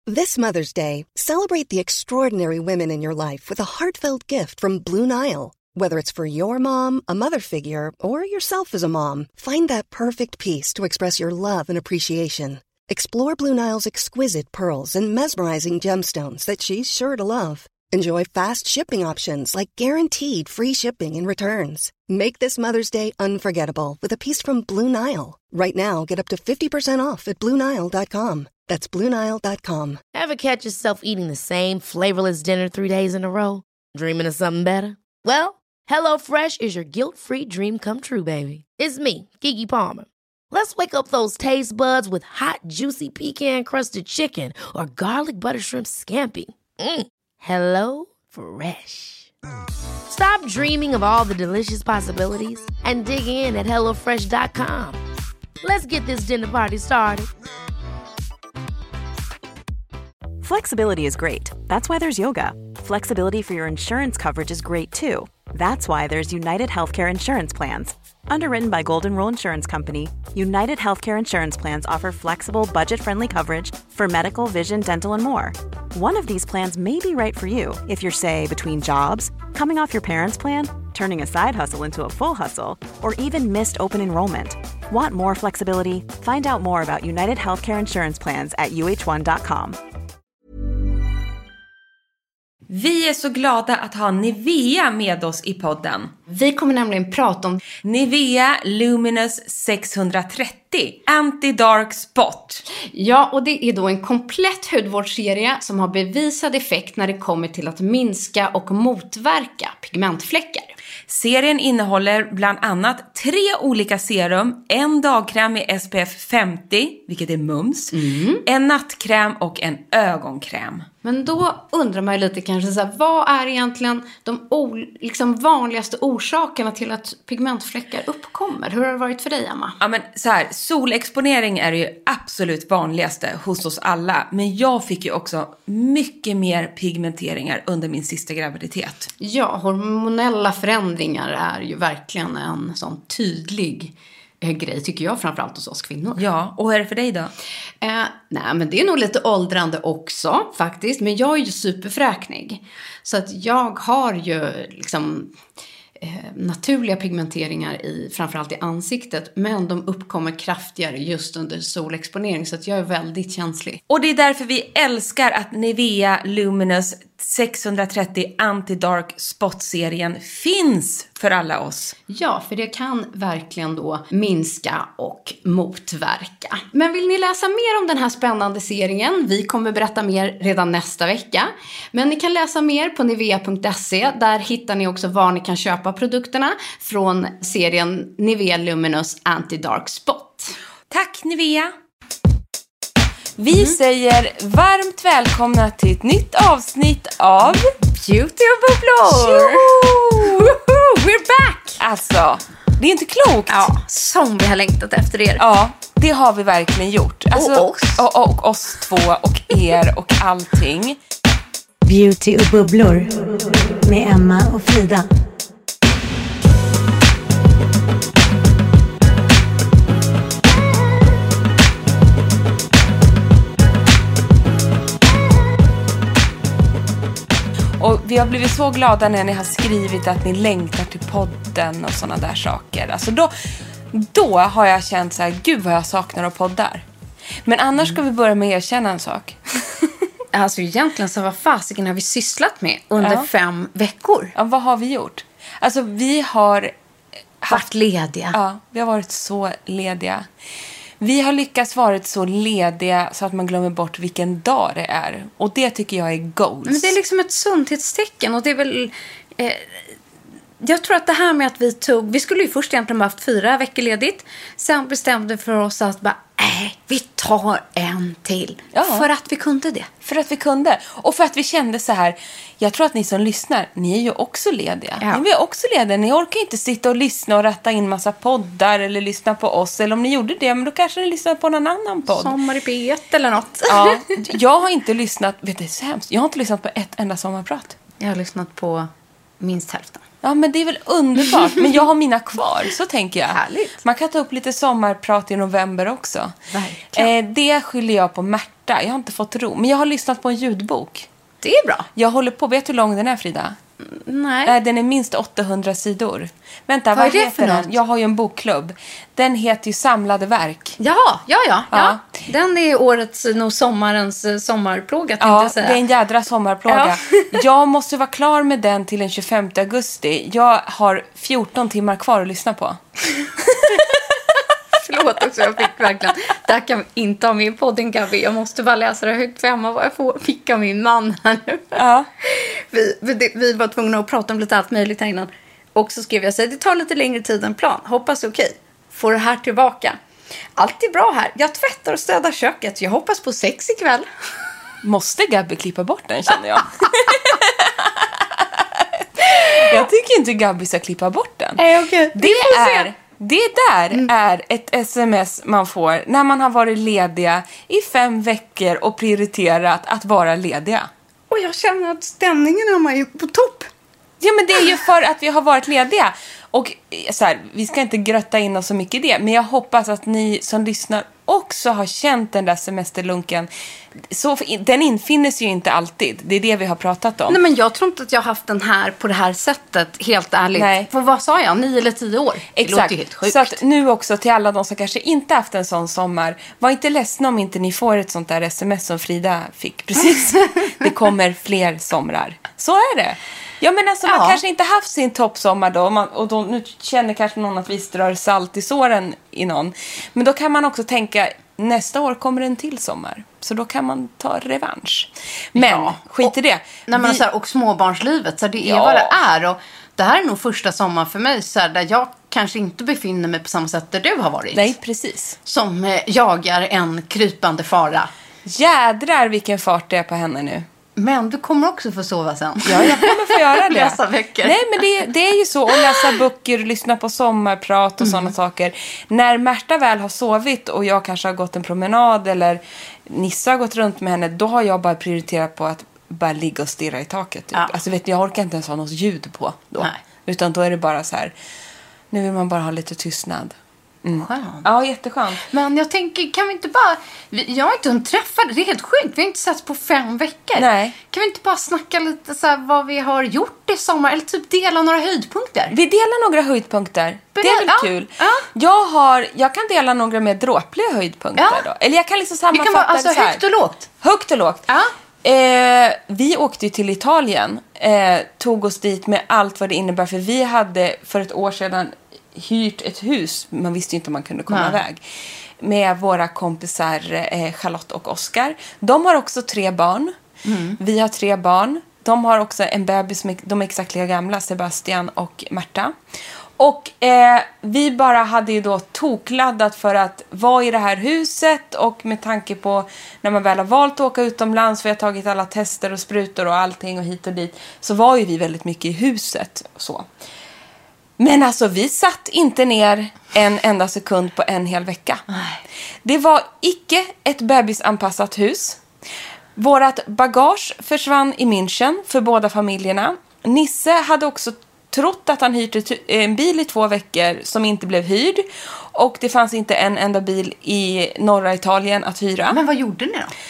This Mother's Day, celebrate the extraordinary women in your life with a heartfelt gift from Blue Nile. Whether it's for your mom, a mother figure, or yourself as a mom, find that perfect piece to express your love and appreciation. Explore Blue Nile's exquisite pearls and mesmerizing gemstones that she's sure to love. Enjoy fast shipping options like guaranteed free shipping and returns. Make this Mother's Day unforgettable with a piece from Blue Nile. Right now, get up to 50% off at BlueNile.com. That's BlueNile.com. Ever catch yourself eating the same flavorless dinner 3 days in a row? Dreaming of something better? Well, HelloFresh is your guilt-free dream come true, baby. It's me, Keke Palmer. Let's wake up those taste buds with hot, juicy pecan-crusted chicken or garlic butter shrimp scampi. Hello Fresh. Stop dreaming of all the delicious possibilities and dig in at HelloFresh.com. Let's get this dinner party started. Flexibility is great. That's why there's yoga. Flexibility for your insurance coverage is great too. That's why there's United Healthcare Insurance Plans. Underwritten by Golden Rule Insurance Company, United Healthcare Insurance Plans offer flexible, budget-friendly coverage for medical, vision, dental, and more. One of these plans may be right for you if you're, say, between jobs, coming off your parents' plan, turning a side hustle into a full hustle, or even missed open enrollment. Want more flexibility? Find out more about United Healthcare Insurance Plans at uh1.com. Vi är så glada att ha Nivea med oss i podden. Vi kommer nämligen prata om Nivea Luminous 630 Anti-Dark Spot. Ja, och det är då en komplett hudvårdsserie som har bevisad effekt när det kommer till att minska och motverka pigmentfläckar. Serien innehåller bland annat 3 olika serum, en dagkräm med SPF 50, vilket är mums, en nattkräm och en ögonkräm. Men då undrar man ju lite kanske så här, vad är egentligen de vanligaste orsakerna till att pigmentfläckar uppkommer? Hur har det varit för dig, Emma? Ja, men så här, solexponering är ju absolut vanligaste hos oss alla. Men jag fick ju också mycket mer pigmenteringar under min sista graviditet. Ja, hormonella förändringar är ju verkligen en sån tydlig grej, tycker jag, framförallt hos oss kvinnor. Ja, och hur är det för dig då? Nej, men det är nog lite åldrande också faktiskt. Men jag är ju superfräknig. Så att jag har ju liksom naturliga pigmenteringar framförallt i ansiktet. Men de uppkommer kraftigare just under solexponering. Så att jag är väldigt känslig. Och det är därför vi älskar att Nivea Luminous 630 Anti-Dark Spot-serien finns för alla oss. Ja, för det kan verkligen då minska och motverka. Men vill ni läsa mer om den här spännande serien? Vi kommer berätta mer redan nästa vecka. Men ni kan läsa mer på nivea.se. Där hittar ni också var ni kan köpa produkterna från serien Nivea Luminous Anti-Dark Spot. Tack Nivea! Vi säger varmt välkomna till ett nytt avsnitt av Beauty och bubblor! We're back! Alltså, det är inte klokt. Ja, som vi har längtat efter er. Ja, det har vi verkligen gjort. Alltså, och oss. Och oss två och er och allting. Beauty och bubblor med Emma och Frida. Och vi har blivit så glada när ni har skrivit att ni längtar till podden och såna där saker. Alltså då har jag känt så här, gud vad jag saknar av poddar. Men annars ska vi börja med att erkänna en sak. Alltså egentligen så vad fasiken har vi sysslat med under 5 veckor? Ja, vad har vi gjort? Alltså vi har varit lediga. Ja, vi har varit så lediga. Vi har lyckats vara så lediga så att man glömmer bort vilken dag det är. Och det tycker jag är goals. Men det är liksom ett sundhetstecken. Och det är väl... jag tror att det här med att vi skulle ju först egentligen ha haft 4 veckor ledigt. Sen bestämde för oss att bara, vi tar en till. Ja. För att vi kunde det. För att vi kunde. Och för att vi kände så här, jag tror att ni som lyssnar, ni är ju också lediga. Ja. Ni är också lediga. Ni orkar inte sitta och lyssna och rätta in massa poddar eller lyssna på oss. Eller om ni gjorde det, men då kanske ni lyssnar på någon annan podd. Sommar i P1 eller något. Ja, jag har inte lyssnat, vet du, det är så hemskt. Jag har inte lyssnat på ett enda sommarprat. Jag har lyssnat på minst hälften. Ja, men det är väl underbart. Men jag har mina kvar, så tänker jag. Härligt. Man kan ta upp lite sommarprat i november också. Verkligen. Det skyller jag på Märta. borta. Jag har inte fått ro. Men jag har lyssnat på en ljudbok. Det är bra. Jag håller på. Vet du hur lång den är, Frida? Nej. Den är minst 800 sidor. Vänta, Vad är det heter för den? något? Jag har ju en bokklubb. Den heter ju Samlade verk. Ja. Den är årets, nog sommarens sommarplåga, tänkte jag säga. Det är en jädra sommarplåga. Jag måste vara klar med den till den 25 augusti. Jag har 14 timmar kvar att lyssna på. Förlåt också, jag fick verkligen... Det här kan vi inte ha med i podden, Gabi. Jag måste bara läsa det högt för Emma vad jag fick av min man här nu. Ja. Vi var tvungna att prata om lite allt möjligt här innan. Och så skrev jag så här, det tar lite längre tid än plan. Hoppas okej. Får det här tillbaka. Allt är bra här. Jag tvättar och städar köket. Jag hoppas på sex ikväll. Måste Gabi klippa bort den, känner jag. Jag tycker inte Gabi ska klippa bort den. Nej, okej. Det där är ett sms man får när man har varit lediga i 5 veckor och prioriterat att vara lediga. Och jag känner att stämningen hemma är på topp. Ja, men det är ju för att vi har varit lediga. Och så här, vi ska inte grötta in oss så mycket i det. Men jag hoppas att ni som lyssnar också har känt den där semesterlunken. Så, den infinner sig ju inte alltid. Det är det vi har pratat om. Nej, men jag tror inte att jag har haft den här på det här sättet, helt ärligt. Nej. För vad sa jag? 9 eller 10 år? Det Exakt. låter helt sjukt. Så att nu också till alla de som kanske inte haft en sån sommar. Var inte ledsna om inte ni får ett sånt där sms som Frida fick. Precis. Det kommer fler somrar. Så är det. Ja, men alltså man kanske inte haft sin toppsommar då. Och då, nu känner kanske någon att vi strör salt i såren i någon. Men då kan man också tänka, nästa år kommer en till sommar. Så då kan man ta revansch. Men skit i det. Nej, men så här, och småbarnslivet, så det är vad det är. Och det här är nog första sommaren för mig så här, där jag kanske inte befinner mig på samma sätt där du har varit. Nej, precis. Som jagar en krypande fara. Jädrar vilken fart det är på henne nu. Men du kommer också få sova sen. Ja, jag kommer få göra det. Läsa böcker. Nej, men det är ju så. Och läsa böcker, lyssna på sommarprat och sådana saker. När Märta väl har sovit och jag kanske har gått en promenad eller Nissa har gått runt med henne, då har jag bara prioriterat på att bara ligga och stirra i taket. Typ. Ja. Alltså vet ni, jag orkar inte ens ha något ljud på då. Nej. Utan då är det bara så här, nu vill man bara ha lite tystnad. Skönt. Ja, jätteskönt. Men jag tänker, kan vi inte bara... Jag har inte hunnit träffa det är helt sjukt. Vi har inte sett på 5 veckor. Nej. Kan vi inte bara snacka lite så här, vad vi har gjort i sommar? Eller typ dela några höjdpunkter? Vi delar några höjdpunkter. Det är väl kul. Ja. Jag kan dela några mer dråpliga höjdpunkter då. Eller jag kan liksom sammanfatta det kan vara alltså, det så här. högt och lågt. Högt och lågt. Ja. Vi åkte ju till Italien. Tog oss dit med allt vad det innebär. För vi hade för ett år sedan hyrt ett hus. Man visste ju inte om man kunde komma iväg. Med våra kompisar Charlotte och Oskar. De har också 3 barn. Vi har 3 barn. De har också en bebis, de är exakt lika gamla, Sebastian och Märta. Och vi bara hade ju då tokladdat för att vara i det här huset. Och med tanke på när man väl har valt att åka utomlands, vi har tagit alla tester och sprutor och allting och hit och dit. Så var ju vi väldigt mycket i huset och så. Men alltså vi satt inte ner en enda sekund på en hel vecka. Nej. Det var icke ett bebisanpassat hus. Vårat bagage försvann i München för båda familjerna. Nisse hade också trott att han hyrde en bil i 2 veckor som inte blev hyrd. Och det fanns inte en enda bil i norra Italien att hyra. Men vad gjorde ni då?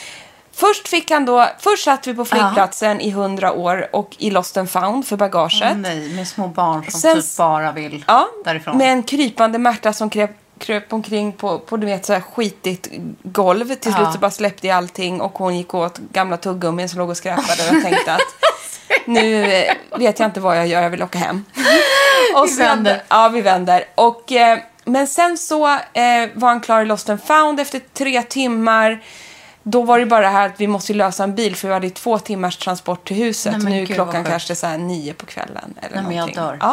Först satt vi på flygplatsen i 100 år och i Lost and Found för bagaget. Nej, med små barn som Sen, typ bara vill därifrån. Med en krypande Märta som kröp omkring på du vet, så här skitigt golv. Till slut så bara släppte jag allting och hon gick åt gamla tuggummin som låg och skräpade och tänkte att nu vet jag inte vad jag gör, jag vill åka hem. Och vi vänder. Ja, vi vänder. Och, men sen så var han klar i Lost and Found efter 3 timmar. Då var det bara det här att vi måste lösa en bil för vi hade 2 timmars transport till huset. Nej, nu är klockan kanske så här 9 på kvällen eller Nej, men jag någonting. dör. Ja,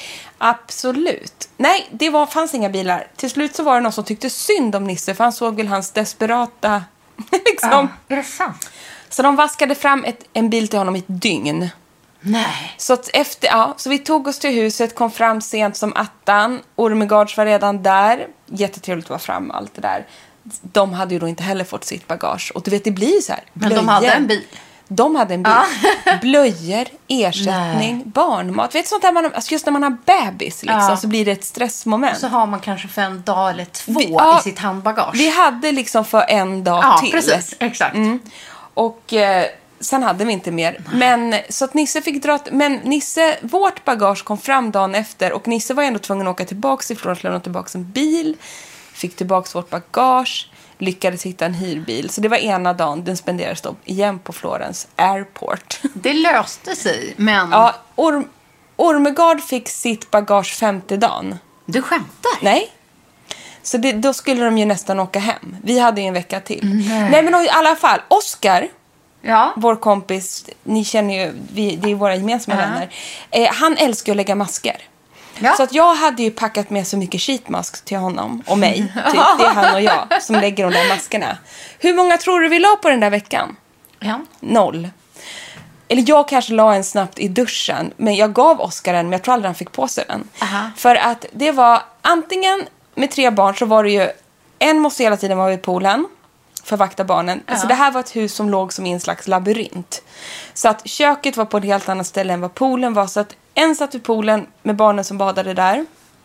absolut. Nej, fanns inga bilar. Till slut så var det någon som tyckte synd om Nisse för han såg väl hans desperata liksom. Är det sant? Så de vaskade fram en bil till honom i ett dygn. Nej. Så att så vi tog oss till huset, kom fram sent som 8:an. Ormegards var redan där. Jättetrevligt att vara fram allt det där. De hade ju då inte heller fått sitt bagage. Och du vet, det blir så här. Men de hade en bil. De hade en bil. Blöjor, ersättning, barnmat. Vet sånt där alltså just när man har bebis liksom, så blir det ett stressmoment. Så har man kanske för en dag eller 2 i sitt handbagage. Vi hade liksom för en dag till. Precis. Exakt. Och sen hade vi inte mer. Men så att Nisse fick dra... Men Nisse, vårt bagage kom fram dagen efter. Och Nisse var ändå tvungen att åka tillbaka ifrån att lämna tillbaka en bil. Fick tillbaka vårt bagage. Lyckades hitta en hyrbil. Så det var ena dagen. Den spenderades då igen på Florence Airport. Det löste sig, men... Ja, Ormegard fick sitt bagage 5:e dagen. Du skämtar? Nej. Så då skulle de ju nästan åka hem. Vi hade ju en vecka till. Nej men i alla fall. Oscar, vår kompis, ni känner ju, det är våra gemensamma vänner. Han älskar att lägga masker. Ja. Så att jag hade ju packat med så mycket sheetmask till honom och mig. Typ. Det är han och jag som lägger de där maskerna. Hur många tror du vi la på den där veckan? 0. Eller jag kanske la en snabbt i duschen. Men jag gav Oscar en, men jag tror aldrig han fick på sig den. För att det var antingen med 3 barn så var det ju... En måste hela tiden vara vid poolen för att vakta barnen. Alltså det här var ett hus som låg som i en slags labyrint. Så att köket var på ett helt annat ställe än vad poolen var. Så att en satt vid poolen med barnen som badade där.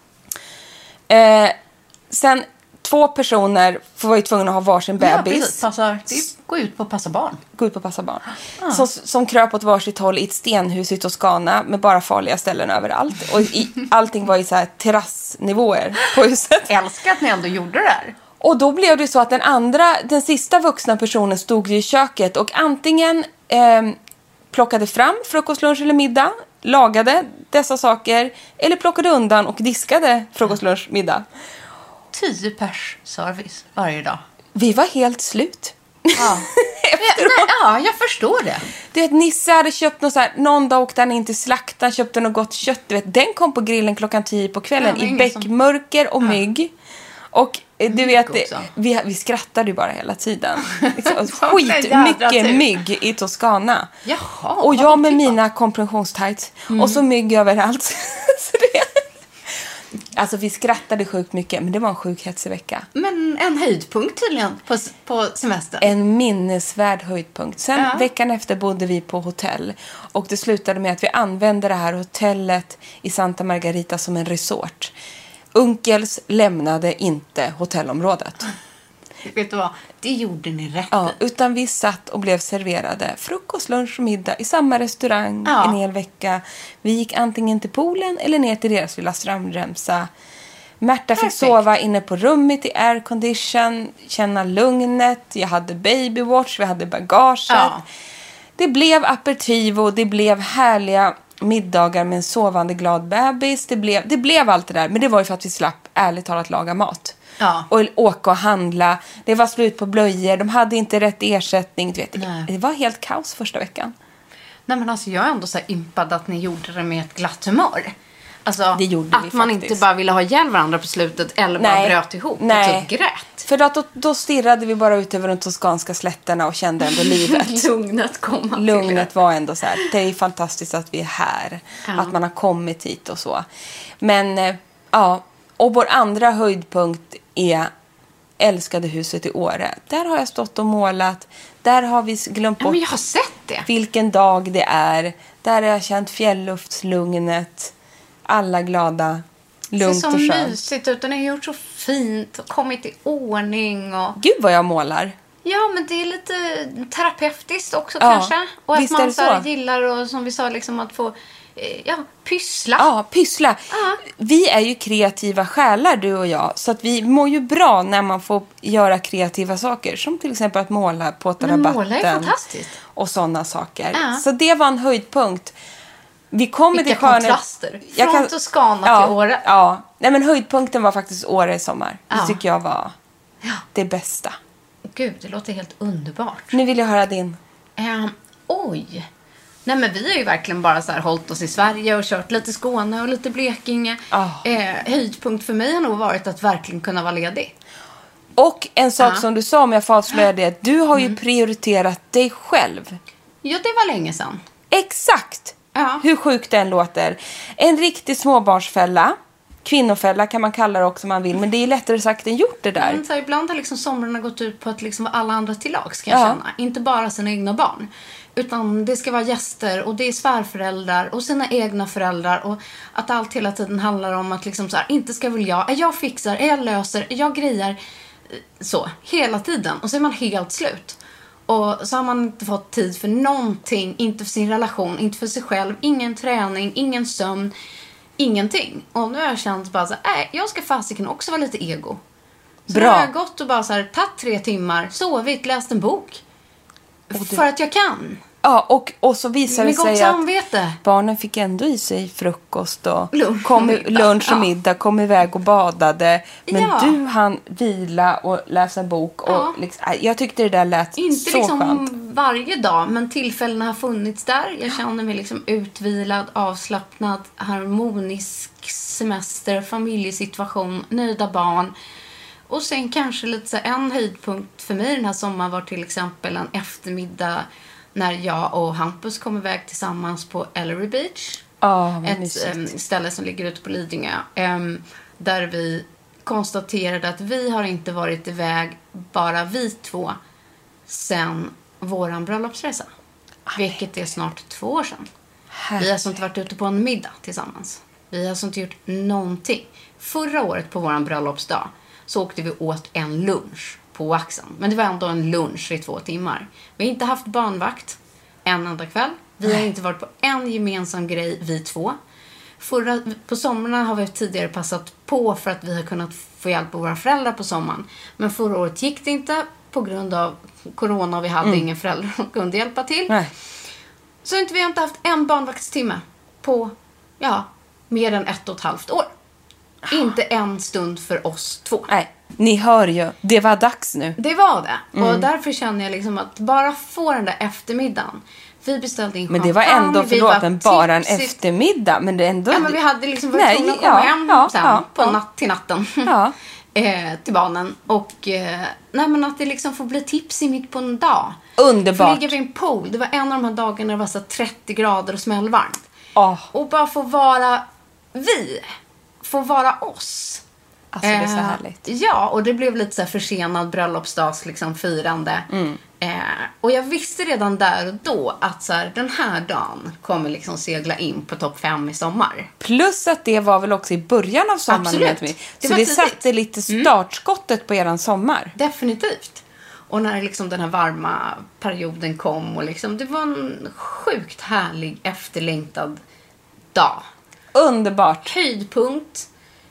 Sen 2 personer var ju tvungna att ha varsin bebis. Gå ut på att passa barn. Gå ut på att passa barn. Som kröp åt varsitt håll i ett stenhus i Toscana med bara farliga ställen överallt. Och allting var i så här terrassnivåer på huset. Älskar att ni ändå gjorde det där. Och då blev det så att den sista vuxna personen stod i köket och antingen plockade fram frukost, lunch eller middag, lagade dessa saker eller plockade undan och diskade frukost, lunch, middag. 10 pers service varje dag. Vi var helt slut. Ja, jag förstår det. Du vet, Nisse hade köpt någon dag åkte han in till slakten, köpte något gott kött. Du vet, den kom på grillen 10:00 på kvällen i bäckmörker och mygg. Och du vet, vi skrattade ju bara hela tiden. Mycket mygg i Toscana. Jaha, och jag med mina kompressionstights. Och så mygg överallt. Så alltså vi skrattade sjukt mycket, men det var en sjuk hetsig vecka. Men en höjdpunkt tydligen på semestern. En minnesvärd höjdpunkt. Sen veckan efter bodde vi på hotell. Och det slutade med att vi använde det här hotellet i Santa Margarita som en resort. Unkels lämnade inte hotellområdet. Vet du vad? Det gjorde ni rätt. Ja, utan vi satt och blev serverade frukost, lunch och middag i samma restaurang en hel vecka. Vi gick antingen till poolen eller ner till deras lilla strandremsa. Märta fick sova inne på rummet i aircondition, känna lugnet. Jag hade babywatch, vi hade bagaget. Ja. Det blev aperitivo, det blev härliga middagar med en sovande glad bebis. Det blev allt det där, men det var ju för att vi slapp ärligt talat laga mat. Ja. Och åka och handla. Det var slut på blöjor. De hade inte rätt ersättning. Du vet, det var helt kaos första veckan. Nej, men alltså jag är ändå så här impad att ni gjorde det med ett glatt humör. Alltså det gjorde vi att man faktiskt. Inte bara ville ha ihjäl varandra på slutet eller bara bröt ihop och typ grät. För då stirrade vi bara ut över de toskanska slätterna och kände ändå livet. Lugnet var ändå så här. Det är fantastiskt att vi är här. Ja. Att man har kommit hit och så. Men och vår andra höjdpunkt är älskade huset i Åre. Där har jag stått och målat. Där har vi glömt bort men jag har sett det. Vilken dag det är. Där har jag känt fjälluftslugnet. Alla glada. Lugnt och skönt. Det ser så mysigt ut. Den har gjort så fint och kommit i ordning. Och... Gud vad jag målar. Ja, men det är lite terapeutiskt också kanske. Och att man så gillar och som vi sa liksom att få pyssla. Ja, pyssla. Vi är ju kreativa själar, du och jag. Så att vi mår ju bra när man får göra kreativa saker. Som till exempel att måla på rabatten. Måla är fantastiskt. Och sådana saker. Så det var en höjdpunkt. Vi kommer till kontraster. Från Toscana till Åre. Ja, nej, men höjdpunkten var faktiskt Åre i sommar. Det tycker jag var det bästa. Gud, det låter helt underbart. Nu vill jag höra din. Oj. Nej, men vi har ju verkligen bara så här hållit oss i Sverige och kört lite Skåne och lite Blekinge. Höjdpunkt för mig har nog varit att verkligen kunna vara ledig. Och en sak som du sa, om jag får avslöja det. Du har ju prioriterat dig själv. Ja, det var länge sedan. Exakt. Hur sjukt den låter. En riktig småbarnsfälla. kvinnofälla kan man kalla det också om man vill. Men det är lättare sagt än gjort det där. Men så här, ibland har liksom somrarna gått ut på att liksom alla andra till lags, ska jag känna. Inte bara sina egna barn. Utan det ska vara gäster och det är svärföräldrar och sina egna föräldrar. Och att allt hela tiden handlar om att liksom så här, inte ska väl jag fixar, jag löser, jag grejar. Så, hela tiden. Och så är man helt slut. Och så har man inte fått tid för någonting. Inte för sin relation, inte för sig själv. Ingen träning, ingen sömn. Ingenting. Och nu har jag känt bara så här, jag ska fasiken också vara lite ego. Så bra. har jag gått och bara så här, tagit 3 timmar, sovit, läst en bok. För att jag kan. Ja, och så visar det sig att barnen fick ändå i sig frukost och lunch och middag, kom iväg och badade. Men du hann vila och läsa bok. Och liksom, jag tyckte det där lät inte så liksom skönt. Varje dag, men tillfällena har funnits där. Jag känner mig liksom utvilad, avslappnad, harmonisk semester, familjesituation, nöjda barn. Och sen kanske lite så en höjdpunkt för mig den här sommaren var till exempel en eftermiddag när jag och Hampus kom iväg tillsammans på Ellery Beach. Ett ställe som ligger ute på Lidingö. Där vi konstaterade att vi har inte varit iväg, bara vi 2, sen våran bröllopsresa. Vilket är snart 2 år sedan. Vi har alltså inte varit ute på en middag tillsammans. Vi har alltså inte gjort någonting. Förra året på våran bröllopsdag så åkte vi åt en lunch på Waxen. Men det var ändå en lunch i 2 timmar. Vi har inte haft barnvakt en enda kväll. Vi har inte varit på en gemensam grej, vi 2. På sommarna har vi tidigare passat på för att vi har kunnat få hjälp av våra föräldrar på sommaren. Men förra året gick det inte på grund av corona och vi hade ingen förälder som kunde hjälpa till. Nej. Så vi har inte haft en barnvaktstimme på mer än 1,5 år. Inte en stund för oss 2. Nej, ni hör ju. Det var dags nu. Det var det. Och därför känner jag liksom att bara få den där eftermiddagen. Vi beställde in champagne. Men det var ändå, bara en eftermiddag. Men det är ändå... Ja, men vi hade liksom varit tvungna att komma hem sen till natten. Till barnen. Och nej, men att det liksom får bli tipsy mitt på en dag. Underbart. Få ligga vid en pool. Det var en av de här dagarna det var så 30 grader och smällvarmt. Och bara få vara vi. Få vara oss. Alltså det är så härligt. Ja, och det blev lite så här försenad bröllopsdags liksom firande. Och jag visste redan där och då att så här, den här dagen kommer liksom segla in på topp 5 i sommar. Plus att det var väl också i början av sommaren. Absolut. Så det satte lite startskottet på eran sommar. Definitivt. Och när liksom den här varma perioden kom och liksom, det var en sjukt härlig efterlängtad dag. Underbart. Höjdpunkt.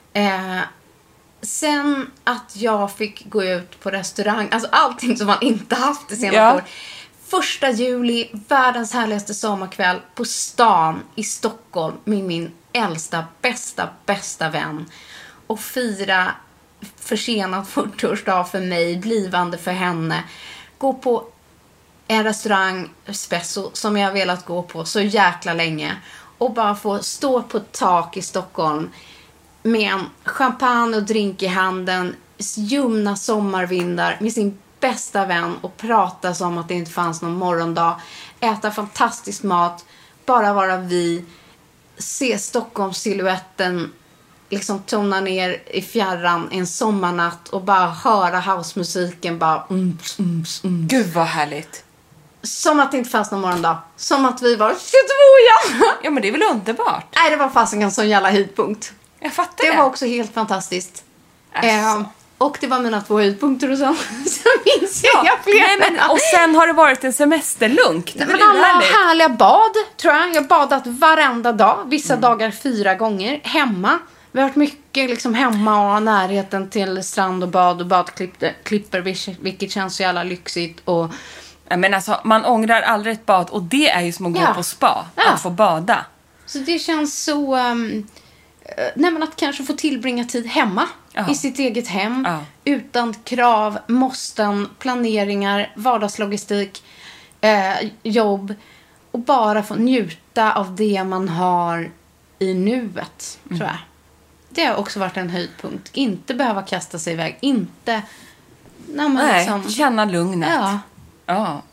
Sen att jag fick gå ut på restaurang. Alltså allting som man inte haft det senaste år. 1 juli, världens härligaste sommarkväll på stan i Stockholm med min äldsta, bästa vän. Och fira försenad 40-årsdag för mig, blivande för henne. Gå på en restaurang, Espresso, som jag har velat gå på så jäkla länge. Och bara få stå på ett tak i Stockholm med en champagne och drink i handen, ljumna sommarvindar med sin bästa vän och prata som att det inte fanns någon morgondag. Äta fantastisk mat, bara vara vi, se Stockholms silhuetten liksom tona ner i fjärran en sommarnatt och bara höra housemusiken bara Gud vad härligt. Som att det inte fanns någon morgondag. Som att vi var 22 Ja, men det är väl underbart. Nej, det var fast en sån jävla höjdpunkt. Jag fattar det. Det var också helt fantastiskt. Och det var mina 2 höjdpunkter och så minns jag fler. Nej, men, och sen har det varit en semesterlunk. Men alla härliga bad, tror jag. Jag har badat varenda dag. Vissa dagar 4 gånger. Hemma. Vi har varit mycket liksom hemma och närheten till strand och bad och badklipper, vilket känns så jävla lyxigt. Och men alltså, man ångrar aldrig ett bad. Och det är ju som att gå på spa. Att få bada. Så det känns så... men att kanske få tillbringa tid hemma. I sitt eget hem. Utan krav, måsten, planeringar, vardagslogistik, jobb. Och bara få njuta av det man har i nuet, tror jag. Det har också varit en höjdpunkt. Inte behöva kasta sig iväg. Inte... Nej, känna lugnet. Ja.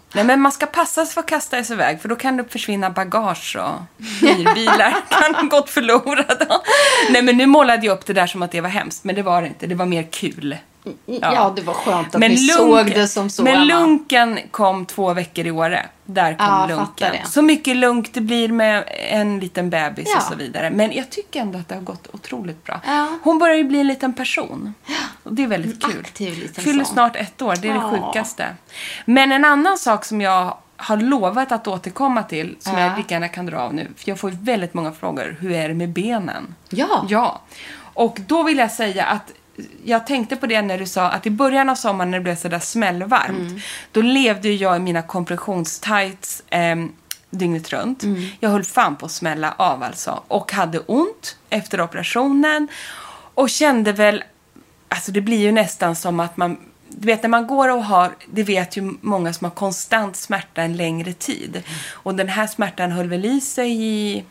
Nej, men man ska passa sig för att kasta sig iväg, för då kan det försvinna bagage och hyrbilar kan gått förlorade. Nej, men nu målade jag upp det där som att det var hemskt, men det var det inte. Det var mer kul. Ja, det var skönt att ni såg det som så. Men lunken kom 2 veckor i Åre. Där kom lunken. Så mycket lunk det blir med en liten bebis och så vidare. Men jag tycker ändå att det har gått otroligt bra. Ja. Hon börjar ju bli en liten person. Och det är väldigt kul. Aktiv liten fyller snart 1 år, det är det sjukaste. Men en annan sak som jag har lovat att återkomma till, som jag lika gärna kan dra av nu. För jag får väldigt många frågor. Hur är det med benen? Ja. Och då vill jag säga att jag tänkte på det när du sa att i början av sommaren när det blev så där smällvarmt, då levde jag i mina kompressionstights dygnet runt. Jag höll fan på att smälla av alltså. Och hade ont efter operationen. Och kände väl, alltså det blir ju nästan som att man, du vet när man går och har, det vet ju många som har konstant smärta en längre tid. Och den här smärtan höll väl i sig i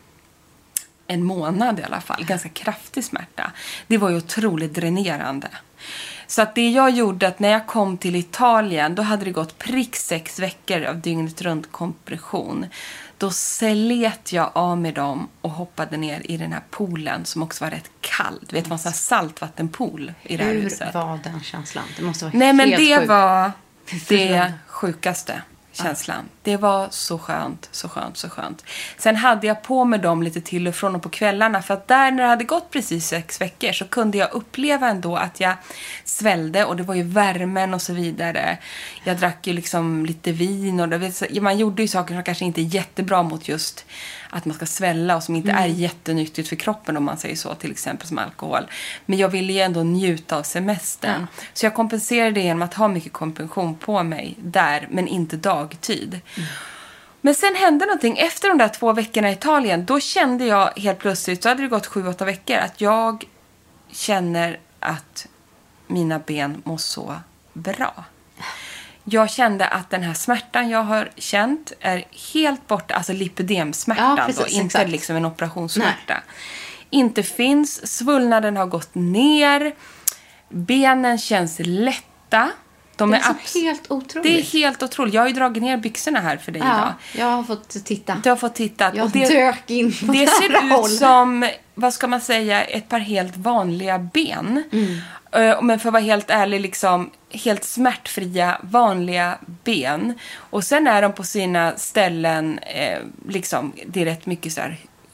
1 månad i alla fall. Ganska kraftig smärta. Det var ju otroligt dränerande. Så att det jag gjorde, att när jag kom till Italien, då hade det gått prick 6 veckor av dygnet runt kompression. Då slet jag av med dem och hoppade ner i den här poolen som också var rätt kall. Du vet, det var en sån här saltvattenpool i det här huset. Hur var den känslan? Det måste vara Nej, men helt det sjuk. var det sjukaste känslan. Det var så skönt, så skönt, så skönt. Sen hade jag på mig dem lite till och från och på kvällarna. För att där när det hade gått precis 6 veckor så kunde jag uppleva ändå att jag svällde. Och det var ju värmen och så vidare. Jag drack ju liksom lite vin. Och man gjorde ju saker som kanske inte är jättebra mot just att man ska svälla. Och som inte är jättenyttigt för kroppen om man säger så. Till exempel som alkohol. Men jag ville ju ändå njuta av semestern. Ja. Så jag kompenserade det genom att ha mycket kompression på mig där. Men inte dagtid. Men sen hände någonting. Efter de där 2 veckorna i Italien. Då kände jag helt plötsligt. Så hade det gått 7-8 veckor. Att jag känner att mina ben mår så bra. Jag kände att den här smärtan jag har känt är helt borta. Alltså lipödemsmärtan. Ja, precis, då. Inte liksom en operationssmärta. Nej. Inte finns. Svullnaden har gått ner. Benen känns lätta. Det är helt otroligt. Det är helt otroligt. Jag har ju dragit ner byxorna här för dig idag. Jag har fått titta. Du har fått titta. Jag dök in på det ser ut som, vad ska man säga, ett par helt vanliga ben. Men för att vara helt ärlig, liksom helt smärtfria, vanliga ben. Och sen är de på sina ställen, liksom, det är rätt mycket så här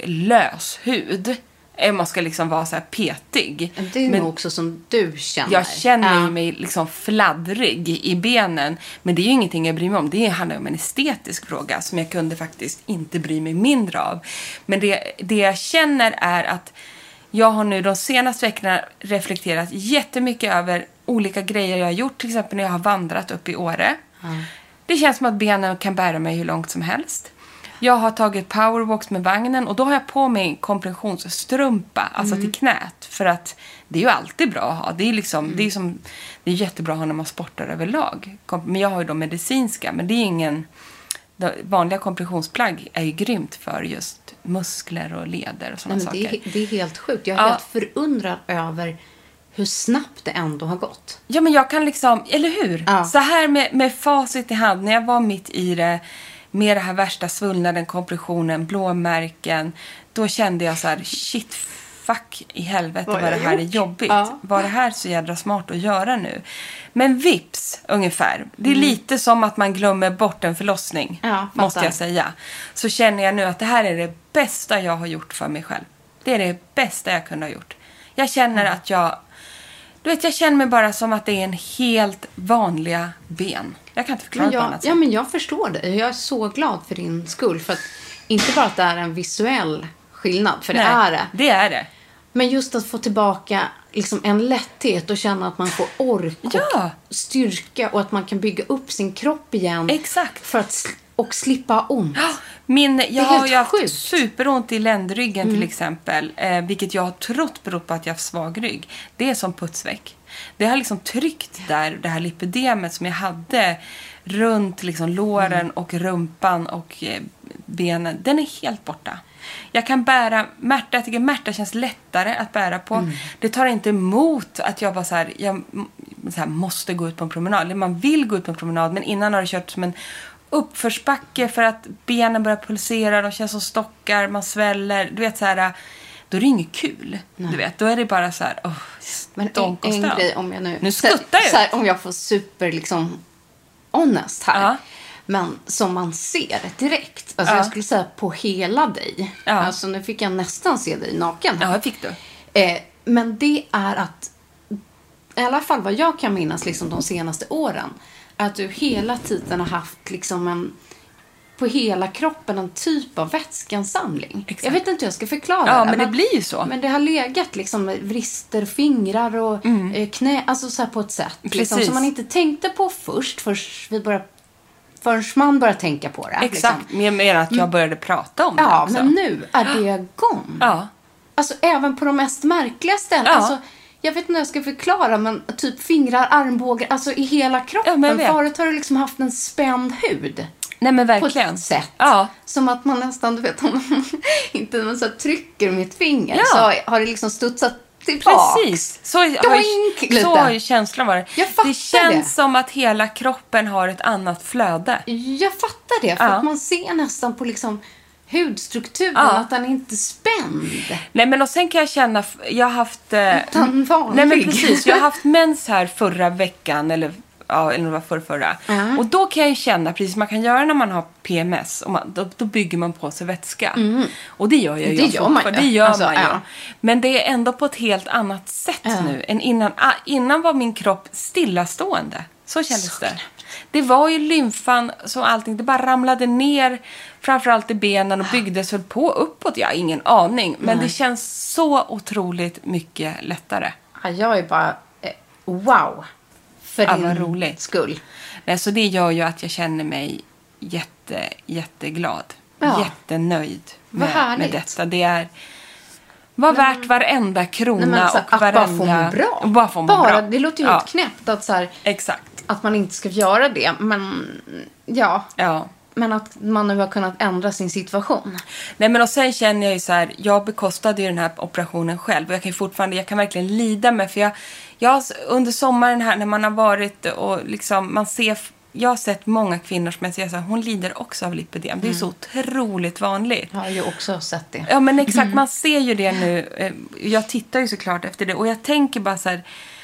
lös hud. Man ska liksom vara så här petig. Det är nog också som du känner. Jag känner mig liksom fladdrig i benen. Men det är ju ingenting jag bryr mig om. Det handlar om en estetisk fråga som jag kunde faktiskt inte bry mig mindre av. Men det jag känner är att jag har nu de senaste veckorna reflekterat jättemycket över olika grejer jag har gjort. Till exempel när jag har vandrat upp i Åre. Det känns som att benen kan bära mig hur långt som helst. Jag har tagit powerwalks med vagnen och då har jag på mig kompressionsstrumpa, alltså till knät. För att det är ju alltid bra att ha. Det är liksom, det är jättebra att ha när man sportar överlag. Men jag har ju de medicinska, men det är ingen... Vanliga kompressionsplagg är ju grymt för just muskler och leder och sådana saker. Det är helt sjukt. Jag är helt förundrad över hur snabbt det ändå har gått. Ja, men jag kan liksom... Eller hur? Ja. Så här med facit i hand, när jag var mitt i det... Med det här värsta svullnaden, kompressionen, blåmärken. Då kände jag så här, shit, fuck i helvete vad det här är jobbigt. Ja. Var det här så jädra smart att göra nu? Men vips, ungefär. Det är lite som att man glömmer bort en förlossning, måste jag säga. Så känner jag nu att det här är det bästa jag har gjort för mig själv. Det är det bästa jag kunde ha gjort. Jag känner att jag känner mig bara som att det är en helt vanliga ben. Jag kan inte förklara på annat sätt. Ja, men jag förstår det. Jag är så glad för din skull. För att, inte bara att det är en visuell skillnad, för det är det. Det är det. Men just att få tillbaka liksom en lätthet och känna att man får ork och styrka och att man kan bygga upp sin kropp igen. Exakt. För att och slippa ont. Jag har ju haft superont i ländryggen till exempel. Vilket jag har trott beror på att jag har svag rygg. Det är som putsväck. Det har liksom tryckt där, det här lipödemet som jag hade runt liksom låren och rumpan och benen. Den är helt borta. Jag kan bära Märta. Jag tycker Märta känns lättare att bära på. Det tar inte emot att jag bara jag måste gå ut på en promenad. Man vill gå ut på en promenad, men innan har det kört som en uppförsbacke för att benen börjar pulsera, de känns som stockar, man sväller. Du vet så här, då är det inget kul. Du vet, då är det bara så här, men en grej om jag nu skuttar jag så här, om jag får super liksom honest här. Ja. Men som man ser direkt. Alltså jag skulle säga på hela dig. Ja. Alltså nu fick jag nästan se dig naken. Ja, fick du. Men det är att, i alla fall vad jag kan minnas liksom de senaste åren, att du hela tiden har haft liksom på hela kroppen en typ av vätskansamling. Exakt. Jag vet inte hur jag ska förklara Ja, det. men det blir ju så. Men det har legat liksom vrister, fingrar och knä, alltså så här på ett sätt. Liksom, som man inte tänkte på förrän man börjar tänka på det. Exakt, liksom. Mer att jag började prata om det Ja, också. men nu är det igång. Ja. Alltså även på de mest märkliga ställen. Ja. Alltså, jag vet inte hur jag ska förklara, men typ fingrar, armbågar, alltså i hela kroppen. Ja, förut har du liksom haft en spänd hud. Nej, men På verkligen. ett sätt. Ja. Som att man nästan, du vet, om man inte man så här trycker med ett finger så har det liksom studsat tillbaka. Precis. Så har ju känslan varit. Jag fattar det känns det. som att hela kroppen har ett annat flöde. Jag fattar det, för att man ser nästan på liksom hudstrukturen att den är inte spänd. Nej, men och sen kan jag känna, jag har haft Utan vanlig. nej, men precis, jag har haft mens här förra veckan eller det var förra. Och då kan jag ju känna, precis som man kan göra när man har PMS, och då bygger man på sig vätska. Och det gör jag ju. Det gör man ju. Det gör alltså, man ju. Men det är ändå på ett helt annat sätt nu än innan. Innan var min kropp stillastående. Så kändes det. Det var ju lymfan, så allting, det bara ramlade ner framförallt i benen och byggdes väl på uppåt. Jag har ingen aning, men det känns så otroligt mycket lättare. Ja, jag är bara wow. För din roligt. skull. Nej, så det gör ju att jag känner mig jätteglad. Jättenöjd med detta. Det är värt varenda krona. Nej, men, och varenda... Bara få må bra. Det låter ju helt knäppt att, så här, exakt. att man inte ska göra det. Men men att man nu har kunnat ändra sin situation. Nej, men och sen känner jag ju så här, jag bekostade ju den här operationen själv. Och jag kan verkligen lida med, för jag under sommaren här när man har varit och liksom, jag har sett många kvinnor som jag säger så här, hon lider också av lipödem. Det är ju så otroligt vanligt. Jag har ju också sett det. Ja, men exakt, man ser ju det nu. Jag tittar ju såklart efter det, och jag tänker bara så här,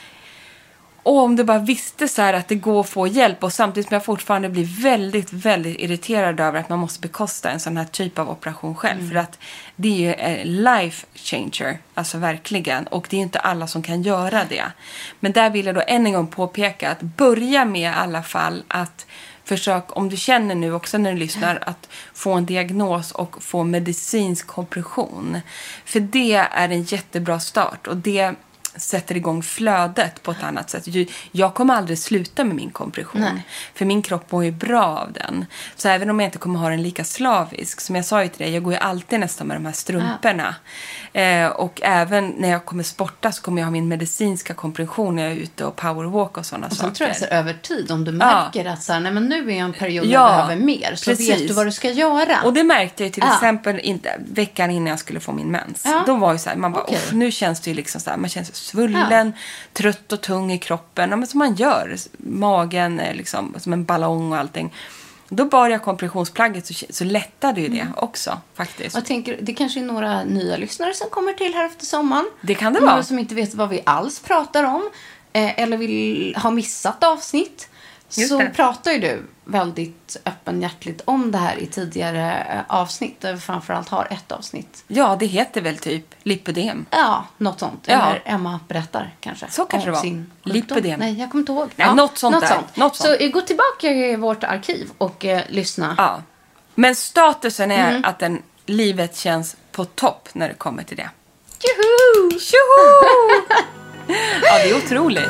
om du bara visste så här att det går att få hjälp, och samtidigt som jag fortfarande blir väldigt, väldigt irriterad över att man måste bekosta en sån här typ av operation själv. För att det är ju en life changer, alltså verkligen. Och det är inte alla som kan göra det. Men där vill jag då än en gång påpeka att börja med i alla fall att försök, om du känner nu också när du lyssnar, att få en diagnos och få medicinsk kompression. För det är en jättebra start, och det sätter igång flödet på ett annat sätt. Jag kommer aldrig sluta med min kompression. Nej. För min kropp mår ju bra av den. Så även om jag inte kommer ha den lika slavisk, som jag sa ju till dig, jag går ju alltid nästan med de här strumporna. Och även när jag kommer sporta så kommer jag ha min medicinska kompression när jag är ute och powerwalk och sådana saker. Och så tror jag så över tid, om du märker att så här, nej, men nu är jag en period när jag behöver mer, så vet du vad du ska göra. Och det märkte jag till exempel veckan innan jag skulle få min mens. Då var ju så här, man bara, nu känns det ju liksom så här, man känns svullen, trött och tung i kroppen. Men som man gör. Magen liksom som en ballong och allting. Då bar jag kompressionsplagget så lättade ju det också faktiskt. Jag tänker, det kanske är några nya lyssnare som kommer till här efter sommaren. Det kan det vara. Några som inte vet vad vi alls pratar om. Eller vill ha missat avsnitt. Så pratar ju du väldigt öppenhjärtligt om det här i tidigare avsnitt. Där vi framförallt har ett avsnitt. Ja, det heter väl typ lipödem. Ja, något sånt. Ja. Eller Emma berättar kanske. Så kanske det var. Lipödem. Nej, jag kommer inte ihåg. Nej, något sånt. Så gå tillbaka i vårt arkiv och lyssna. Ja. Men statusen är att livet känns på topp när det kommer till det. Juhu! Tjoho! Ja, det är otroligt.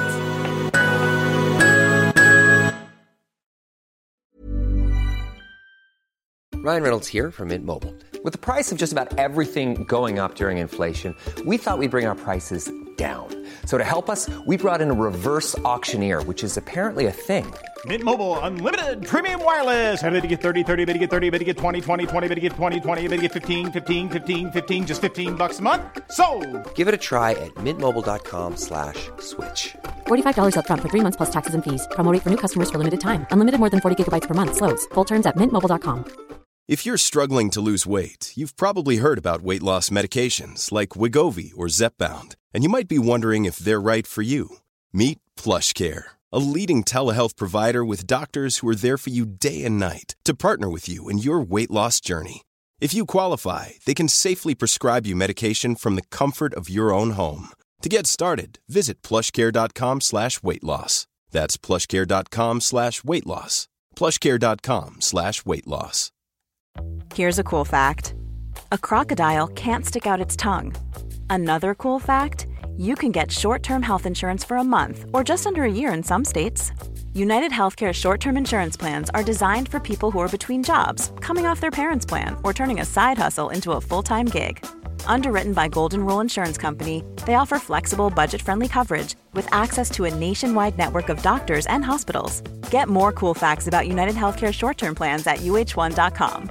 Ryan Reynolds here from Mint Mobile. With the price of just about everything going up during inflation, we thought we'd bring our prices down. So to help us, we brought in a reverse auctioneer, which is apparently a thing. Mint Mobile Unlimited Premium Wireless. How to get 30, 30, bit to get 30, bit to get 20, 20, 20, bit to get 20, 20, bit to get 15, 15, 15, 15, just $15 a month? Sold! Give it a try at mintmobile.com/switch. $45 up front for 3 months plus taxes and fees. Promo rate for new customers for limited time. Unlimited more than 40 gigabytes per month. Slows full terms at mintmobile.com. If you're struggling to lose weight, you've probably heard about weight loss medications like Wegovy or Zepbound, and you might be wondering if they're right for you. Meet PlushCare, a leading telehealth provider with doctors who are there for you day and night to partner with you in your weight loss journey. If you qualify, they can safely prescribe you medication from the comfort of your own home. To get started, visit plushcare.com/weightloss. That's plushcare.com/weightloss. plushcare.com/weightloss. Here's a cool fact. A crocodile can't stick out its tongue. Another cool fact, you can get short-term health insurance for a month or just under a year in some states. United Healthcare short-term insurance plans are designed for people who are between jobs, coming off their parents' plan, or turning a side hustle into a full-time gig. Underwritten by Golden Rule Insurance Company, they offer flexible, budget-friendly coverage with access to a nationwide network of doctors and hospitals. Get more cool facts about United Healthcare short-term plans at uh1.com.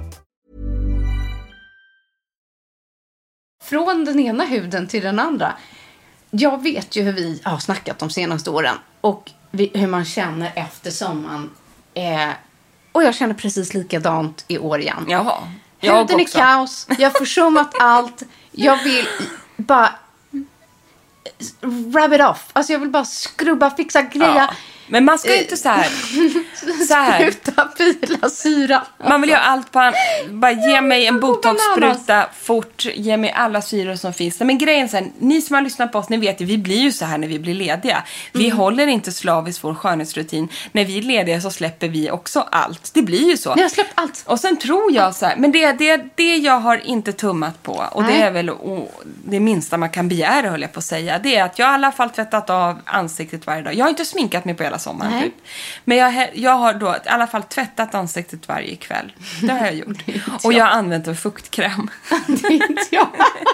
Från den ena huden till den andra. Jag vet ju hur vi har snackat de senaste åren. Och hur man känner efter sommaren. Och jag känner precis likadant i år igen. Jaha. Huden är kaos. Jag har försummat allt. Jag vill bara rub it off. Alltså jag vill bara skrubba, fixa, greja. Ja. Men man ska ju inte så här. Spruta, pila, syra. Man vill göra allt på bara ge mig en botox-spruta fort, ge mig alla syror som finns. Men grejen sen, ni som har lyssnat på oss, ni vet ju, vi blir ju så här när vi blir lediga. Vi håller inte slaviskt vår skönhetsrutin. När vi är lediga så släpper vi också allt. Det blir ju så. Jag har släppt allt. Och sen tror jag så här, men det jag har inte tummat på, och det är väl det minsta man kan begära, höll jag på att säga, det är att jag i alla fall tvättat av ansiktet varje dag. Jag har inte sminkat mig på hela sommaren typ. Men jag har då i alla fall tvättat ansiktet varje kväll. Det har jag gjort. Och jag har använt en fuktkräm. Det är inte jag.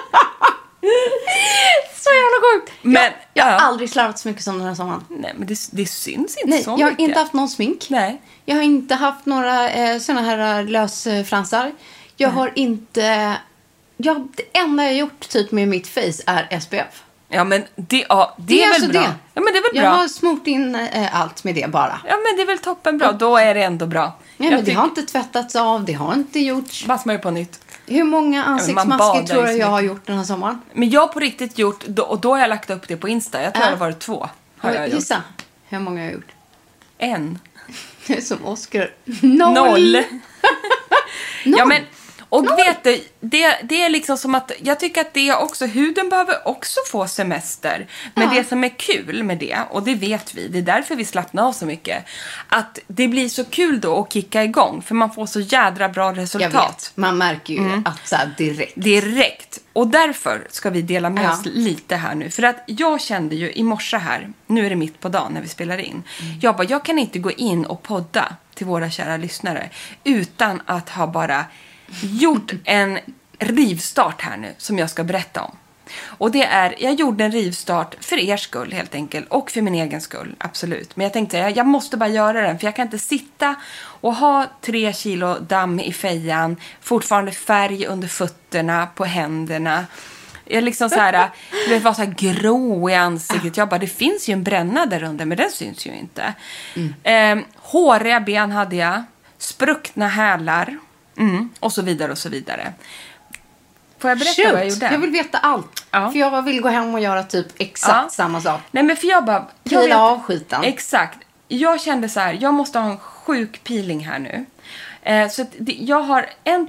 Så jävla sjukt. Men jag har aldrig slarvat så mycket som den här sommaren. Nej, men det syns inte så mycket. Jag har inte haft någon smink. Nej. Jag har inte haft några såna här lösfransar. Jag har inte... det enda jag har gjort typ med mitt face är SPF. Ja, men det är väl bra. Ja, men det är väl bra. Jag har smort in allt med det bara. Ja, men det är väl toppen bra. Då är det ändå bra. Ja, men det har inte tvättats av. Det har inte gjorts. Bara smörj på nytt. Hur många ansiktsmasker tror jag har gjort den här sommaren? Men jag har på riktigt gjort, och då har jag lagt upp det på Insta. Jag tror det har varit 2. Har jag gjort. Gissa hur många jag har gjort. 1. Det är som Oscar. 0. Ja, men... Och vet du, det är liksom som att jag tycker att det också, huden behöver också få semester. Men det som är kul med det, och det vet vi, det är därför vi slappnar av så mycket, att det blir så kul då att kicka igång, för man får så jädra bra resultat. Jag vet, man märker ju att så här direkt. Och därför ska vi dela med oss lite här nu. För att jag kände ju i morse här, nu är det mitt på dagen när vi spelar in. Jag kan inte gå in och podda till våra kära lyssnare utan att ha bara gjort en rivstart här nu som jag ska berätta om. Och det är, jag gjorde en rivstart för er skull helt enkelt, och för min egen skull, absolut. Men jag tänkte, jag måste bara göra den, för jag kan inte sitta och ha 3 kilo damm i fejan, fortfarande färg under fötterna, på händerna. Jag liksom så här, det var så här grå i ansiktet. Jag bara, det finns ju en bränna där under, men den syns ju inte. Håriga ben hade jag, spruckna hälar. Och så vidare och så vidare. Får jag berätta vad jag gjorde? Jag vill veta allt. För jag vill gå hem och göra typ exakt samma sak. Nej, men för jag bara... Pila av skiten. Exakt. Jag kände så här, jag måste ha en sjuk peeling här nu. Så att jag har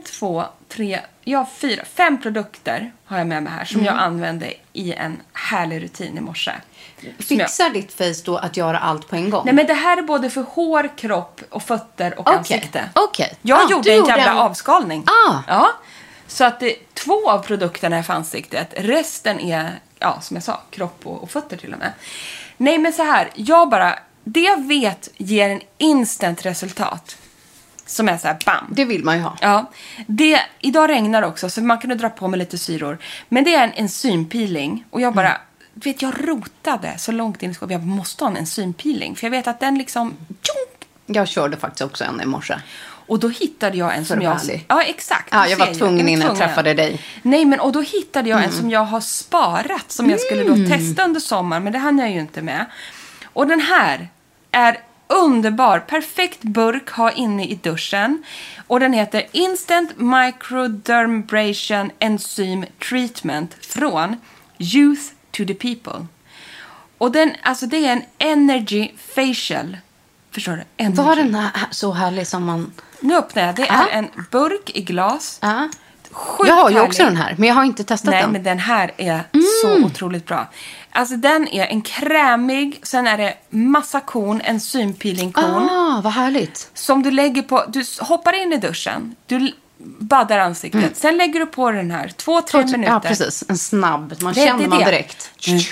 5 produkter har jag med mig här som jag använde i en härlig rutin i morse. Fixar ditt face då att göra allt på en gång? Nej, men det här är både för hår, kropp och fötter och ansikte. Okej. Jag gjorde en jävla avskalning. Ja. Så att 2 av produkterna är för ansiktet. Resten är, som jag sa, kropp och fötter till och med. Nej, men så här, det jag vet ger en instant resultat. Som är så här, bam. Det vill man ju ha. Ja. Idag regnar också, så man kan dra på med lite syror. Men det är en enzympeeling. Och jag bara vet, jag rotade så långt in i skåpet. Jag måste ha en enzympeeling. För jag vet att den liksom... Jag körde faktiskt också en i morse. Och då hittade jag en som jag... Ja, exakt. Ja, jag var tvungen innan jag träffade dig. Nej, men och då hittade jag en som jag har sparat. Som jag skulle då testa under sommaren. Men det hann jag ju inte med. Och den här är underbar. Perfekt burk ha inne i duschen. Och den heter Instant Microdermabrasion Enzyme Treatment från Youth to the People. Och den, alltså det är en energy facial. Förstår du? Energy. Var den här så härlig som man... Nu öppnar jag. Det är en burk i glas. Jag har ju också den här, men jag har inte testat den. Nej, men den här är så otroligt bra. Alltså den är en krämig, sen är det massa korn, enzympeelingkorn. Vad härligt. Som du lägger på, du hoppar in i duschen, du baddar ansiktet. Sen lägger du på den här 2-3 minuter. Ja, precis. En snabb, man känner man direkt.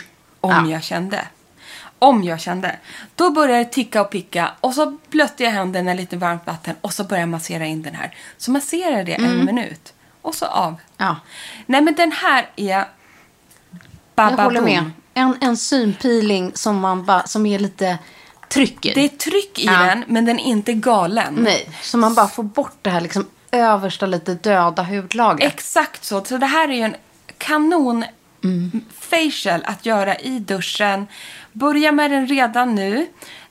Om jag kände. Då börjar det ticka och picka. Och så blötte jag händerna i lite varmt vatten. Och så börjar jag massera in den här. Så masserar det en minut. Och så av. Ja. Nej, men den här är... Jag håller med. En enzympeeling som är lite tryck i. Det är tryck i den, men den är inte galen. Nej, så man bara får bort det här liksom översta lite döda hudlagret. Exakt så. Så det här är ju en kanon facial att göra i duschen. Börja med den redan nu.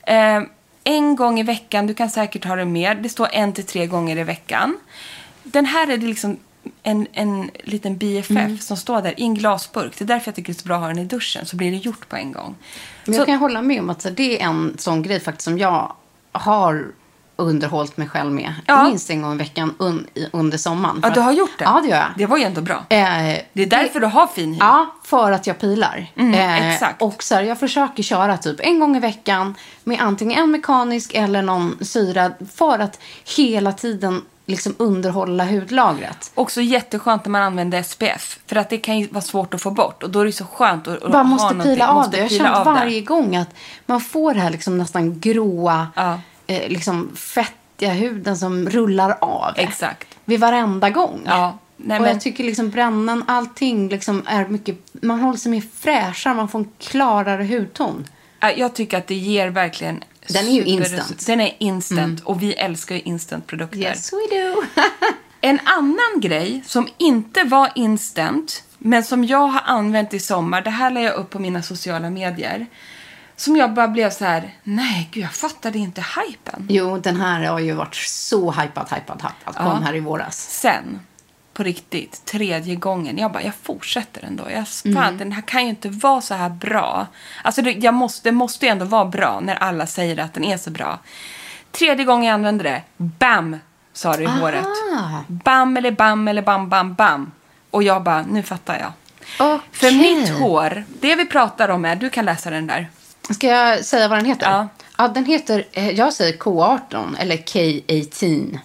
En gång i veckan. Du kan säkert ha det mer. Det står 1-3 gånger i veckan. Den här är det liksom en liten BFF som står där i en glasburk. Det är därför jag tycker det är så bra att ha den i duschen. Så blir det gjort på en gång. Men jag kan hålla med om att det är en sån grej faktiskt som jag har underhållit mig själv med. Minst en gång i veckan under sommaren. Ja, du har gjort det? Ja, det gör jag. Det var ju ändå bra. Det är därför du har fin hy. Ja, för att jag pilar. Exakt. Och så här, jag försöker köra typ en gång i veckan med antingen en mekanisk eller någon syrad för att hela tiden liksom underhålla hudlagret. Också jätteskönt när man använder SPF. För att det kan ju vara svårt att få bort. Och då är det så skönt att bara måste pila av det. Jag känner varje gång att man får det här liksom nästan gråa, liksom fettiga huden som rullar av. Exakt. Vid varenda gång. Ja. Nej, och jag tycker liksom brännan, allting liksom är mycket, man håller sig mer fräschare, man får en klarare hudton. Jag tycker att det ger verkligen... Den är ju instant. Den är instant och vi älskar ju instant-produkter. Yes, we do. En annan grej som inte var instant, men som jag har använt i sommar, det här la jag upp på mina sociala medier, som jag bara blev så här, nej gud, jag fattade inte hypen. Jo, den här har ju varit så hypad. Kom här i våras. Sen, på riktigt, 3:e gången, jag fortsätter ändå. Den här kan ju inte vara så här bra. Alltså det måste ju ändå vara bra när alla säger att den är så bra. 3:e gången jag använde det, bam, sa det i håret. Bam eller bam eller bam, bam, bam. Och jag bara, nu fattar jag. Okay. För mitt hår, det vi pratar om är, du kan läsa den där. Ska jag säga vad den heter? Ja, den heter, jag säger K18 eller K18.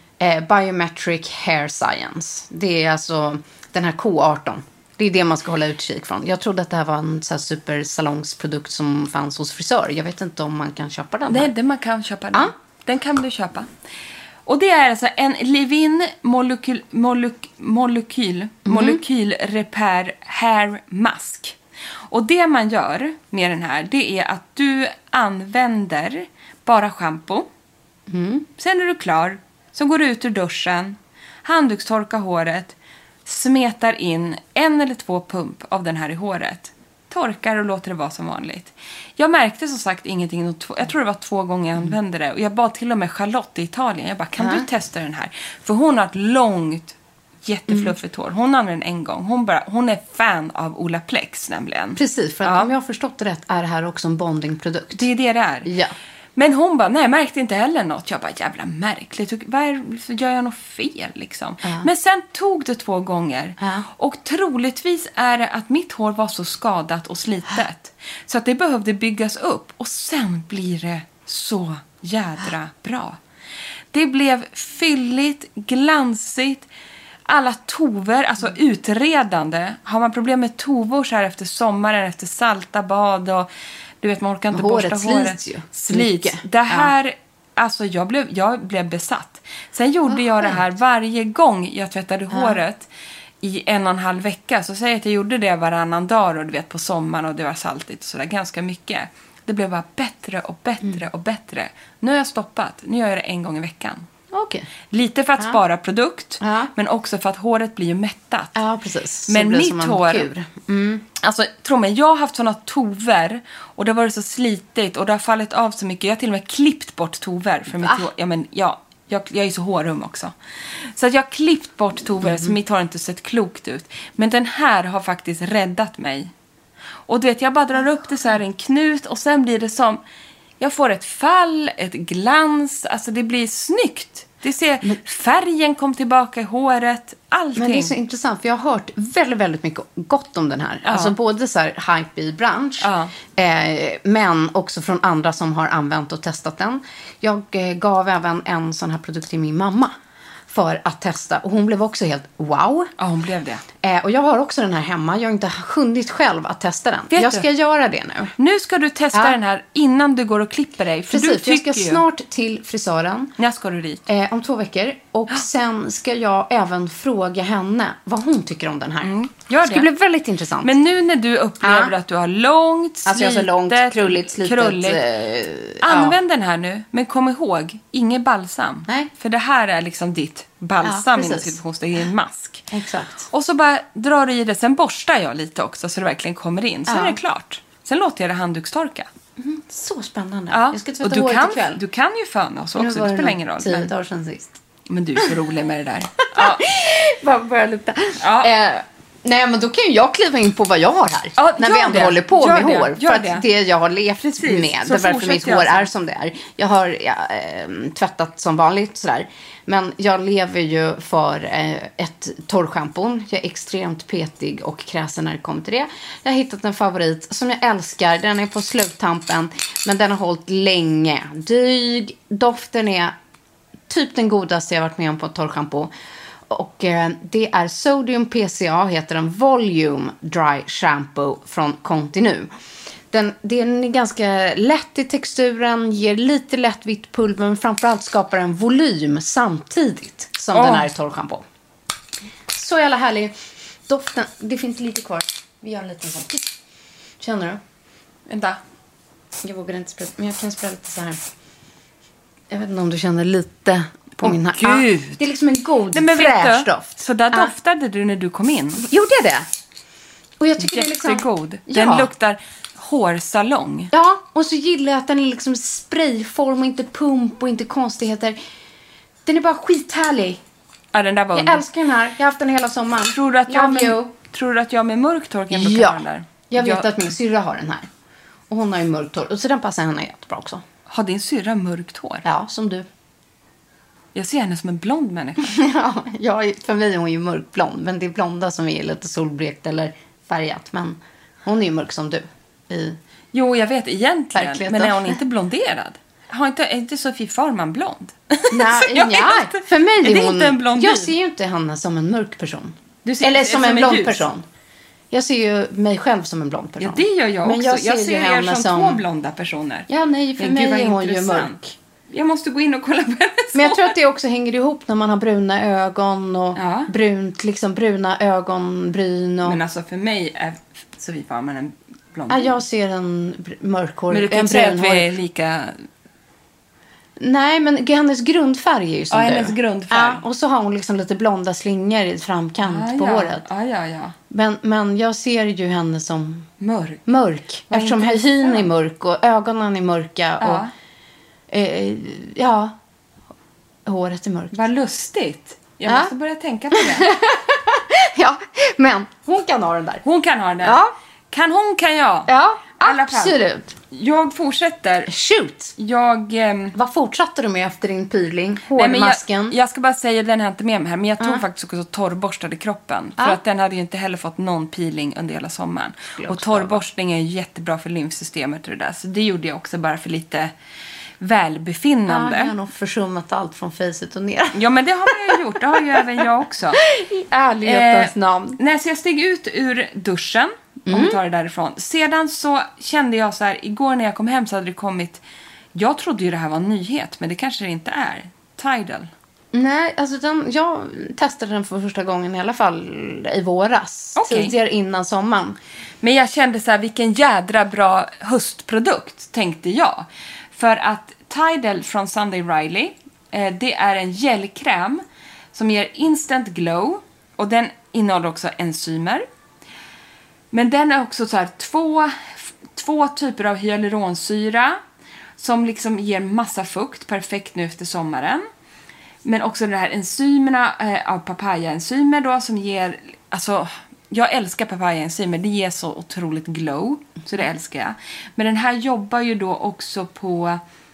Biometric Hair Science. Det är alltså den här K18. Det är det man ska hålla utkik från. Jag trodde att det här var en så här supersalongsprodukt som fanns hos frisör. Jag vet inte om man kan köpa den. Nej, man kan köpa den. Den kan du köpa. Och det är alltså en Livin Molekyl Repair Hair Mask. Och det man gör med den här, det är att du använder bara shampoo. Sen är du klar. Så går du ut ur duschen, handdukstorkar håret, smetar in 1 eller 2 pump av den här i håret. Torkar och låter det vara som vanligt. Jag märkte som sagt ingenting. Jag tror det var 2 gånger jag använde det. Och jag bad till och med Charlotte i Italien. Jag bara, kan du testa den här? För hon har ett långt, jättefluffigt hår. Hon använde den en gång. Hon är fan av Olaplex nämligen. Precis, för att om jag har förstått det rätt är det här också en bondingprodukt. Det är det är. Ja. Men hon bara, nej, jag märkte inte heller något. Jag bara, jävla märkligt. Gör jag något fel liksom? Men sen tog det 2 gånger. Och troligtvis är det att mitt hår var så skadat och slitet. Så att det behövde byggas upp. Och sen blir det så jädra bra. Det blev fylligt, glansigt. Alla tover, alltså utredande. Har man problem med tovor så här efter sommaren, efter salta bad och... Du vet, man orkar inte borsta håret. Slits. Det här, alltså jag blev besatt. Sen gjorde jag det här varje gång jag tvättade håret. i 1,5 vecka. Så säg att jag gjorde det varannan dag och du vet på sommaren och det var saltigt och sådär ganska mycket. Det blev bara bättre och bättre och bättre. Nu har jag stoppat. Nu gör jag det 1 gång i veckan. Okay. Lite för att spara produkt, men också för att håret blir ju mättat. Ja, precis. Men mitt hår, alltså tro mig, jag har haft såna tover och det har varit så slitigt och det har fallit av så mycket. Jag har till och med klippt bort tover för mitt hår. Ja, men jag är ju så hårum också. Så att jag har klippt bort tover så mitt hår inte sett klokt ut. Men den här har faktiskt räddat mig. Och du vet, jag bara drar upp det så här en knut och sen blir det som... Jag får ett fall, ett glans. Alltså det blir snyggt. Färgen kom tillbaka i håret. Allting. Men det är så intressant. För jag har hört väldigt, väldigt mycket gott om den här. Ja. Alltså både så här hype i bransch. Ja. Men också från andra som har använt och testat den. Jag gav även en sån här produkt till min mamma. För att testa. Och hon blev också helt wow. Ja, hon blev det. Och jag har också den här hemma. Jag har inte hunnit själv att testa den. Jag ska göra det nu. Nu ska du testa den här innan du går och klipper dig. För precis, jag ska snart till frisören. När ska du dit? Om 2 veckor. Och sen ska jag även fråga henne vad hon tycker om den här. Gör det. Ska bli väldigt intressant. Men nu när du upplever att du har långt, slitet, alltså jag har så långt, krulligt, slitet. Använd den här nu. Men kom ihåg, inget balsam. Nej. För det här är liksom ditt balsam inom situationstecken. Det är en mask. Exakt. Och så bara drar du i det. Sen borstar jag lite också så det verkligen kommer in. Sen är det klart. Sen låter jag det handdukstorka. Så spännande. Ja. Jag ska tvätta håret ikväll. Du kan ju föna oss också. Det spelar ingen roll. 10 dagar sedan sist. Men du är så rolig med det där. Bara börja lukta. Nej, men då kan ju jag kliva in på vad jag har här. När vi ändå håller på med hår. För att det jag har levt med. Det är varför mitt hår är som det är. Jag har tvättat som vanligt sådär. Men jag lever ju för ett torrschampon. Jag är extremt petig och kräsen när det kommer till det. Jag har hittat en favorit som jag älskar. Den är på sluttampen. Men den har hållit länge. Dyg. Doften är typ den godaste jag varit med om på ett torrschampo. Och det är Sodium PCA, heter den, Volume Dry Shampoo från Continu. Den är ganska lätt i texturen, ger lite lätt vitt pulver, men framförallt skapar en volym samtidigt som den här torrschampo. Så jävla härlig. Doften, det finns lite kvar. Vi gör en liten sån. Känner du? Vänta. Jag vågar inte sprida, men jag kan sprida lite så här. Jag vet inte om du känner lite på min här. Gud. Det är liksom en god, fräsch doft. Så där doftade du när du kom in. Gjorde jag det? Och jag tycker jättegod. Det liksom, den luktar hårsalong. Ja, och så gillar jag att den är liksom sprayform och inte pump och inte konstigheter. Den är bara skithärlig. Ja, den där var jag älskar den här. Jag har haft den hela sommaren. Tror du att jag med mörkt hår kan plocka den där? Jag vet att min syrra har den här. Och hon har ju mörkt hår. Och så den passar henne jättebra också. Har din syrra mörkt hår? Ja, som du. Jag ser henne som en blond människa. Ja, för mig är hon ju mörkblond. Men det är blonda som är lite solblekt eller färgat. Men hon är ju mörk som du. Jo, jag vet egentligen. Men är hon inte blonderad? Är inte Sofie Farman blond? Nej, för mig är hon... Inte en blondin. Jag ser ju inte henne som en mörk person. Eller som en blond person. Jag ser ju mig själv som en blond person. Ja, det gör jag också. Men jag ser er som 2 blonda personer. Ja, nej, för mig är hon ju mörk. Jag måste gå in och kolla på hennes. Men jag tror att det också hänger ihop när man har bruna ögon och bruna ögonbryn. Och... Men alltså för mig är Sofie Farman en blond. Ja, jag ser en mörkhårig. Men du kan säga att vi är lika... Nej, men hennes grundfärg är ju som du. Hennes grundfärg. Ja, och så har hon liksom lite blonda slingor i framkant på håret. Ja. Men jag ser ju henne som mörk. Eftersom hyn är mörk och ögonen är mörka och håret är mörkt. Vad lustigt. Jag måste börja tänka på det. Ja, men hon kan ha den där. Hon kan ha den där. Ja. Kan hon, kan jag. Ja, absolut. Jag fortsätter. Shoot. Vad fortsatte du med efter din peeling? Hårmasken? Jag ska bara säga, den har inte med mig här. Men jag tog faktiskt också torrborstade kroppen. För att den hade ju inte heller fått någon peeling under hela sommaren. Och torrborstning är ju jättebra för lymfsystemet och det där. Så det gjorde jag också bara för lite välbefinnande. Jag har nog försummat allt från facet och ner. Ja, men det har man ju gjort. Det har ju även jag också. I ärlighetens namn. När jag steg ut ur duschen, om vi tar det därifrån. Sedan så kände jag så här, igår när jag kom hem så hade det kommit, jag trodde ju det här var en nyhet, men det kanske det inte är. Tidal. Nej, alltså jag testade den för första gången i alla fall i våras. Okej. Tidigare innan sommaren. Men jag kände så här, vilken jädra bra höstprodukt, tänkte jag. För att Tidal från Sunday Riley, det är en gelkräm som ger instant glow. Och den innehåller också enzymer. Men den är också så här två typer av hyaluronsyra som liksom ger massa fukt, perfekt nu efter sommaren. Men också de här enzymerna av papayaenzymer då som ger, alltså jag älskar papayaenzymer, det ger så otroligt glow, så det älskar jag. Men den här jobbar ju då också på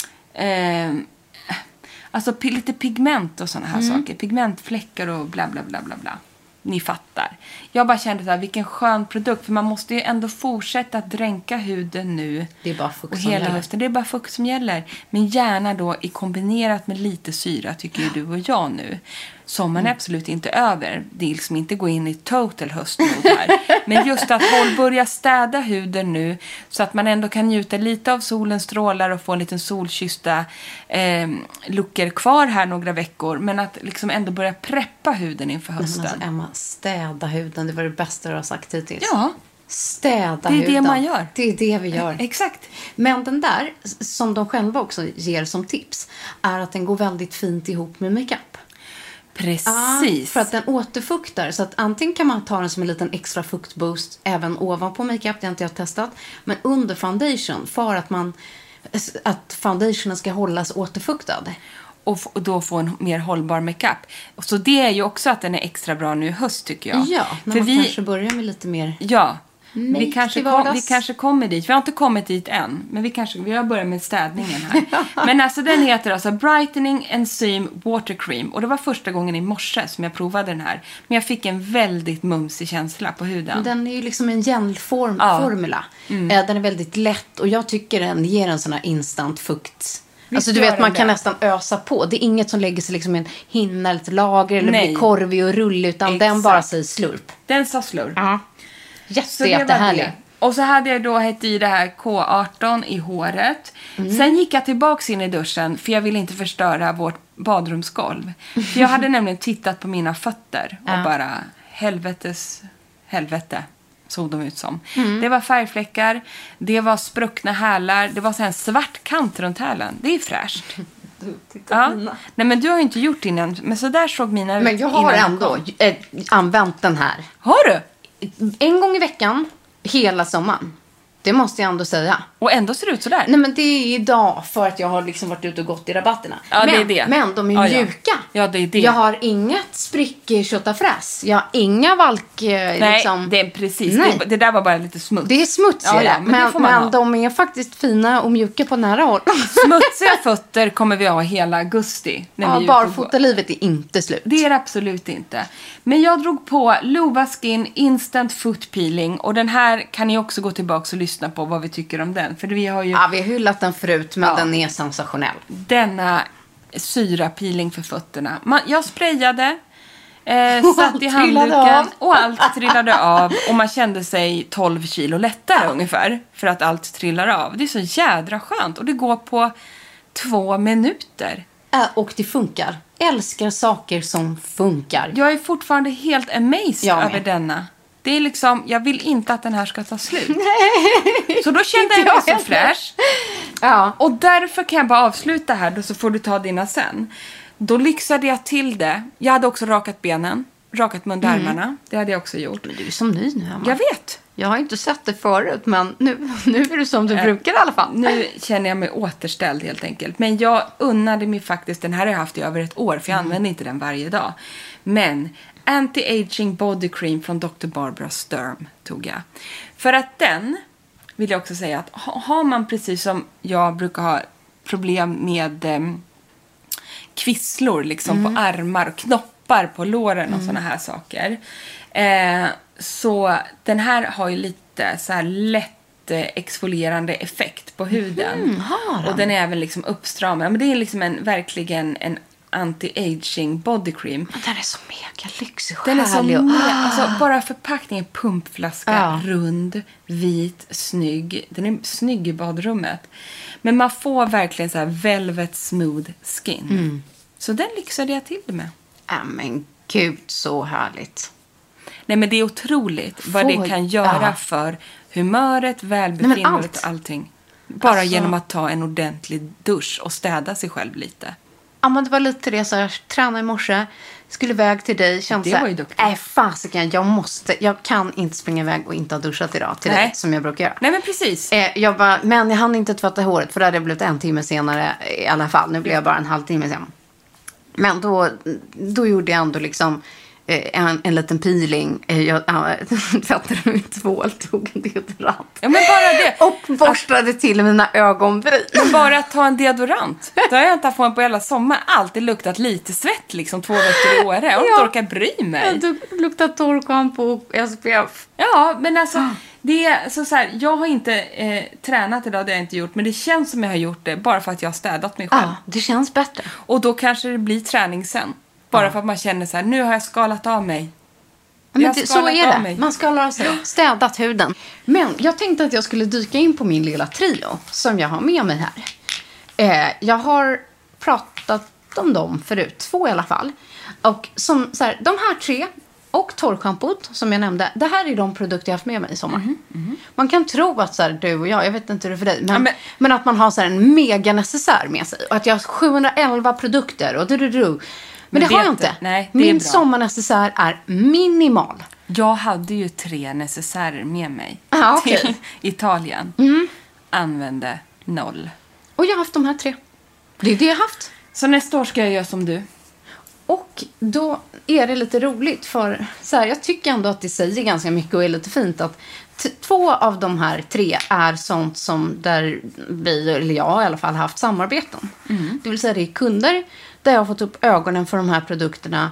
alltså lite pigment och såna här saker, pigmentfläckar och bla bla bla bla bla. Ni fattar. Jag bara kände så här, vilken skön produkt. För man måste ju ändå fortsätta att dränka huden nu. Det är bara fukt och som hela gäller. hösten. Det är bara fukt som gäller. Men gärna då i kombinerat med lite syra, tycker ju du och jag nu. Sommaren är absolut inte över. Det är liksom inte gå in i total höstmode här. Men just att börja städa huden nu. Så att man ändå kan njuta lite av solens strålar. Och få en liten solkyssta luckor kvar här några veckor. Men att liksom ändå börja preppa huden inför hösten. Men alltså, Emma, städa huden. Det var det bästa du har sagt hittills. Ja. Städa Det är huden. det man gör. Det är det vi gör. Exakt. Men den där, som de själva också ger som tips, är att den går väldigt fint ihop med makeup. Precis. För att den återfuktar. Så att antingen kan man ta den som en liten extra fuktboost även ovanpå makeup, det har inte jag testat. Men under foundation, för att foundationen ska hållas återfuktad. Och då få en mer hållbar makeup. Så det är ju också att den är extra bra nu i höst, tycker jag. Ja, när man kanske börjar med lite mer... Ja, vi kanske kommer dit. Vi har inte kommit dit än. Men vi har börjat med städningen här. Men alltså den heter alltså Brightening Enzyme Water Cream. Och det var första gången i morse som jag provade den här. Men jag fick en väldigt mumsig känsla på huden. Den är ju liksom en gelformula. Den är väldigt lätt. Och jag tycker den ger en sån här instant fukt. Alltså du vet, man kan nästan ösa på. Det är inget som lägger sig liksom i en hinna eller ett lager. Eller blir korvig och rullig. Utan den bara säger slurp. Den sa slurp. Ja. Jättehärlig. Och så hade jag då hett i det här K18 i håret. Sen gick jag tillbaks in i duschen. För jag ville inte förstöra vårt badrumsgolv. För jag hade nämligen tittat på mina fötter. Och bara helvete såg de ut som. Det var färgfläckar. Det var spruckna hälar. Det var så här en svart kant runt hälen. Det är fräscht. Ja. Nej, men du har ju inte gjort innan. Men så där såg mina ut. Men jag har ändå använt den här. Har du? En gång i veckan, hela sommaren. Det måste jag ändå säga. Och ändå ser det ut sådär. Nej, men det är idag för att jag har liksom varit ute och gått i rabatterna. Ja, men, det är det. Men de är mjuka. Ja, det är det. Jag har inget sprick köttafräs. Jag har inga valk... Nej, liksom... det är precis. Det där var bara lite smuts. Det är smutsigare. Ja, men de är faktiskt fina och mjuka på nära håll. Smutsiga fötter kommer vi ha hela augusti. När barfotalivet är inte slut. Det är det absolut inte. Men jag drog på Lova Skin Instant Foot Peeling. Och den här kan ni också gå tillbaka och lyssna på vad vi tycker om den. För vi har ju... Ja, vi har hyllat den förut, men den är sensationell. Denna syrapeeling för fötterna. Jag sprayade, satt i handduken och allt trillade av. Och man kände sig 12 kilo lättare ungefär. För att allt trillar av. Det är så jädra skönt. Och det går på 2 minuter. Och det funkar. Älskar saker som funkar. Jag är fortfarande helt amazed över denna. Det är liksom, jag vill inte att den här ska ta slut. Nej. Så då kände jag mig så fräsch. Ja. Och därför kan jag bara avsluta här. Då så får du ta dina sen. Då lyxade jag till det. Jag hade också rakat benen. Rakat mundarmarna. Det hade jag också gjort. Men du är som ny nu, Emma. Jag vet. Jag har inte sett det förut. Men nu är du som du brukar i alla fall. Nu känner jag mig återställd helt enkelt. Men jag unnade mig faktiskt. Den här har jag haft i över ett år. För jag använder inte den varje dag. Men... Anti-Aging Body Cream från Dr. Barbara Sturm tog jag. För att den, vill jag också säga att har man precis som jag brukar ha problem med kvisslor liksom på armar och knoppar på låren och såna här saker. Så den här har ju lite så här lätt exfolierande effekt på huden. Och den är även liksom uppstramad. Men det är liksom verkligen en anti-aging body cream. Men den är så mega lyxig. Den är så alltså bara förpackningen, pumpflaska, rund, vit, snygg. Den är snygg i badrummet. Men man får verkligen så här velvet smooth skin. Så den lyxade jag till det med. Men gud, så härligt. Nej, men det är otroligt vad det kan göra för humöret, välbefinnandet och allting. Bara genom att ta en ordentlig dusch och städa sig själv lite. Ja, men det var lite det. Så jag tränade i morse, skulle iväg till dig. Kände det var ju duktigt. Fasiken, jag kan inte springa iväg och inte ha duschat idag till dig, som jag brukar göra. Nej, men precis. Men jag hann inte tvätta håret, för det hade blivit 1 timme senare i alla fall. Nu blev jag bara en halvtimme sen. Men då gjorde jag ändå liksom en liten peeling. Jag tvättade med tvål, tog en deodorant. Ja, men bara det. Och borstade till mina ögonbryn. Men bara att ta en deodorant. Det har jag inte haft på hela sommaren. Alltid luktat lite svett liksom 2 veckor i Åre. Jag inte orkar bry mig. Ja, du luktar torrschampo och SPF. Ja, men alltså det är så här, jag har inte tränat idag, det har jag inte gjort. Men det känns som jag har gjort det bara för att jag har städat mig själv. Ja, det känns bättre. Och då kanske det blir träning sen. Bara för att man känner så här, nu har jag skalat av mig. Men så är det. Man skalar av sig. Städat huden. Men jag tänkte att jag skulle dyka in på min lilla trio som jag har med mig här. Jag har pratat om dem förut. 2 i alla fall. Och som så här, de här 3 och torrschampot som jag nämnde. Det här är de produkter jag har haft med mig i sommar. Man kan tro att så här, du och jag vet inte hur det är för dig. Men att man har så här, en mega necessär med sig. Och att jag har 711 produkter och Men det har jag inte. Nej, min sommarnecessär är minimal. Jag hade ju 3 necessärer med mig till Italien. Använde 0. Och jag har haft de här 3. Det är det jag har haft. Så nästa år ska jag göra som du. Och då är det lite roligt för så här, jag tycker ändå att det säger ganska mycket och är lite fint att 2 av de här 3 är sånt som där vi, eller jag i alla fall, haft samarbeten. Det vill säga det är kunder där jag har fått upp ögonen för de här produkterna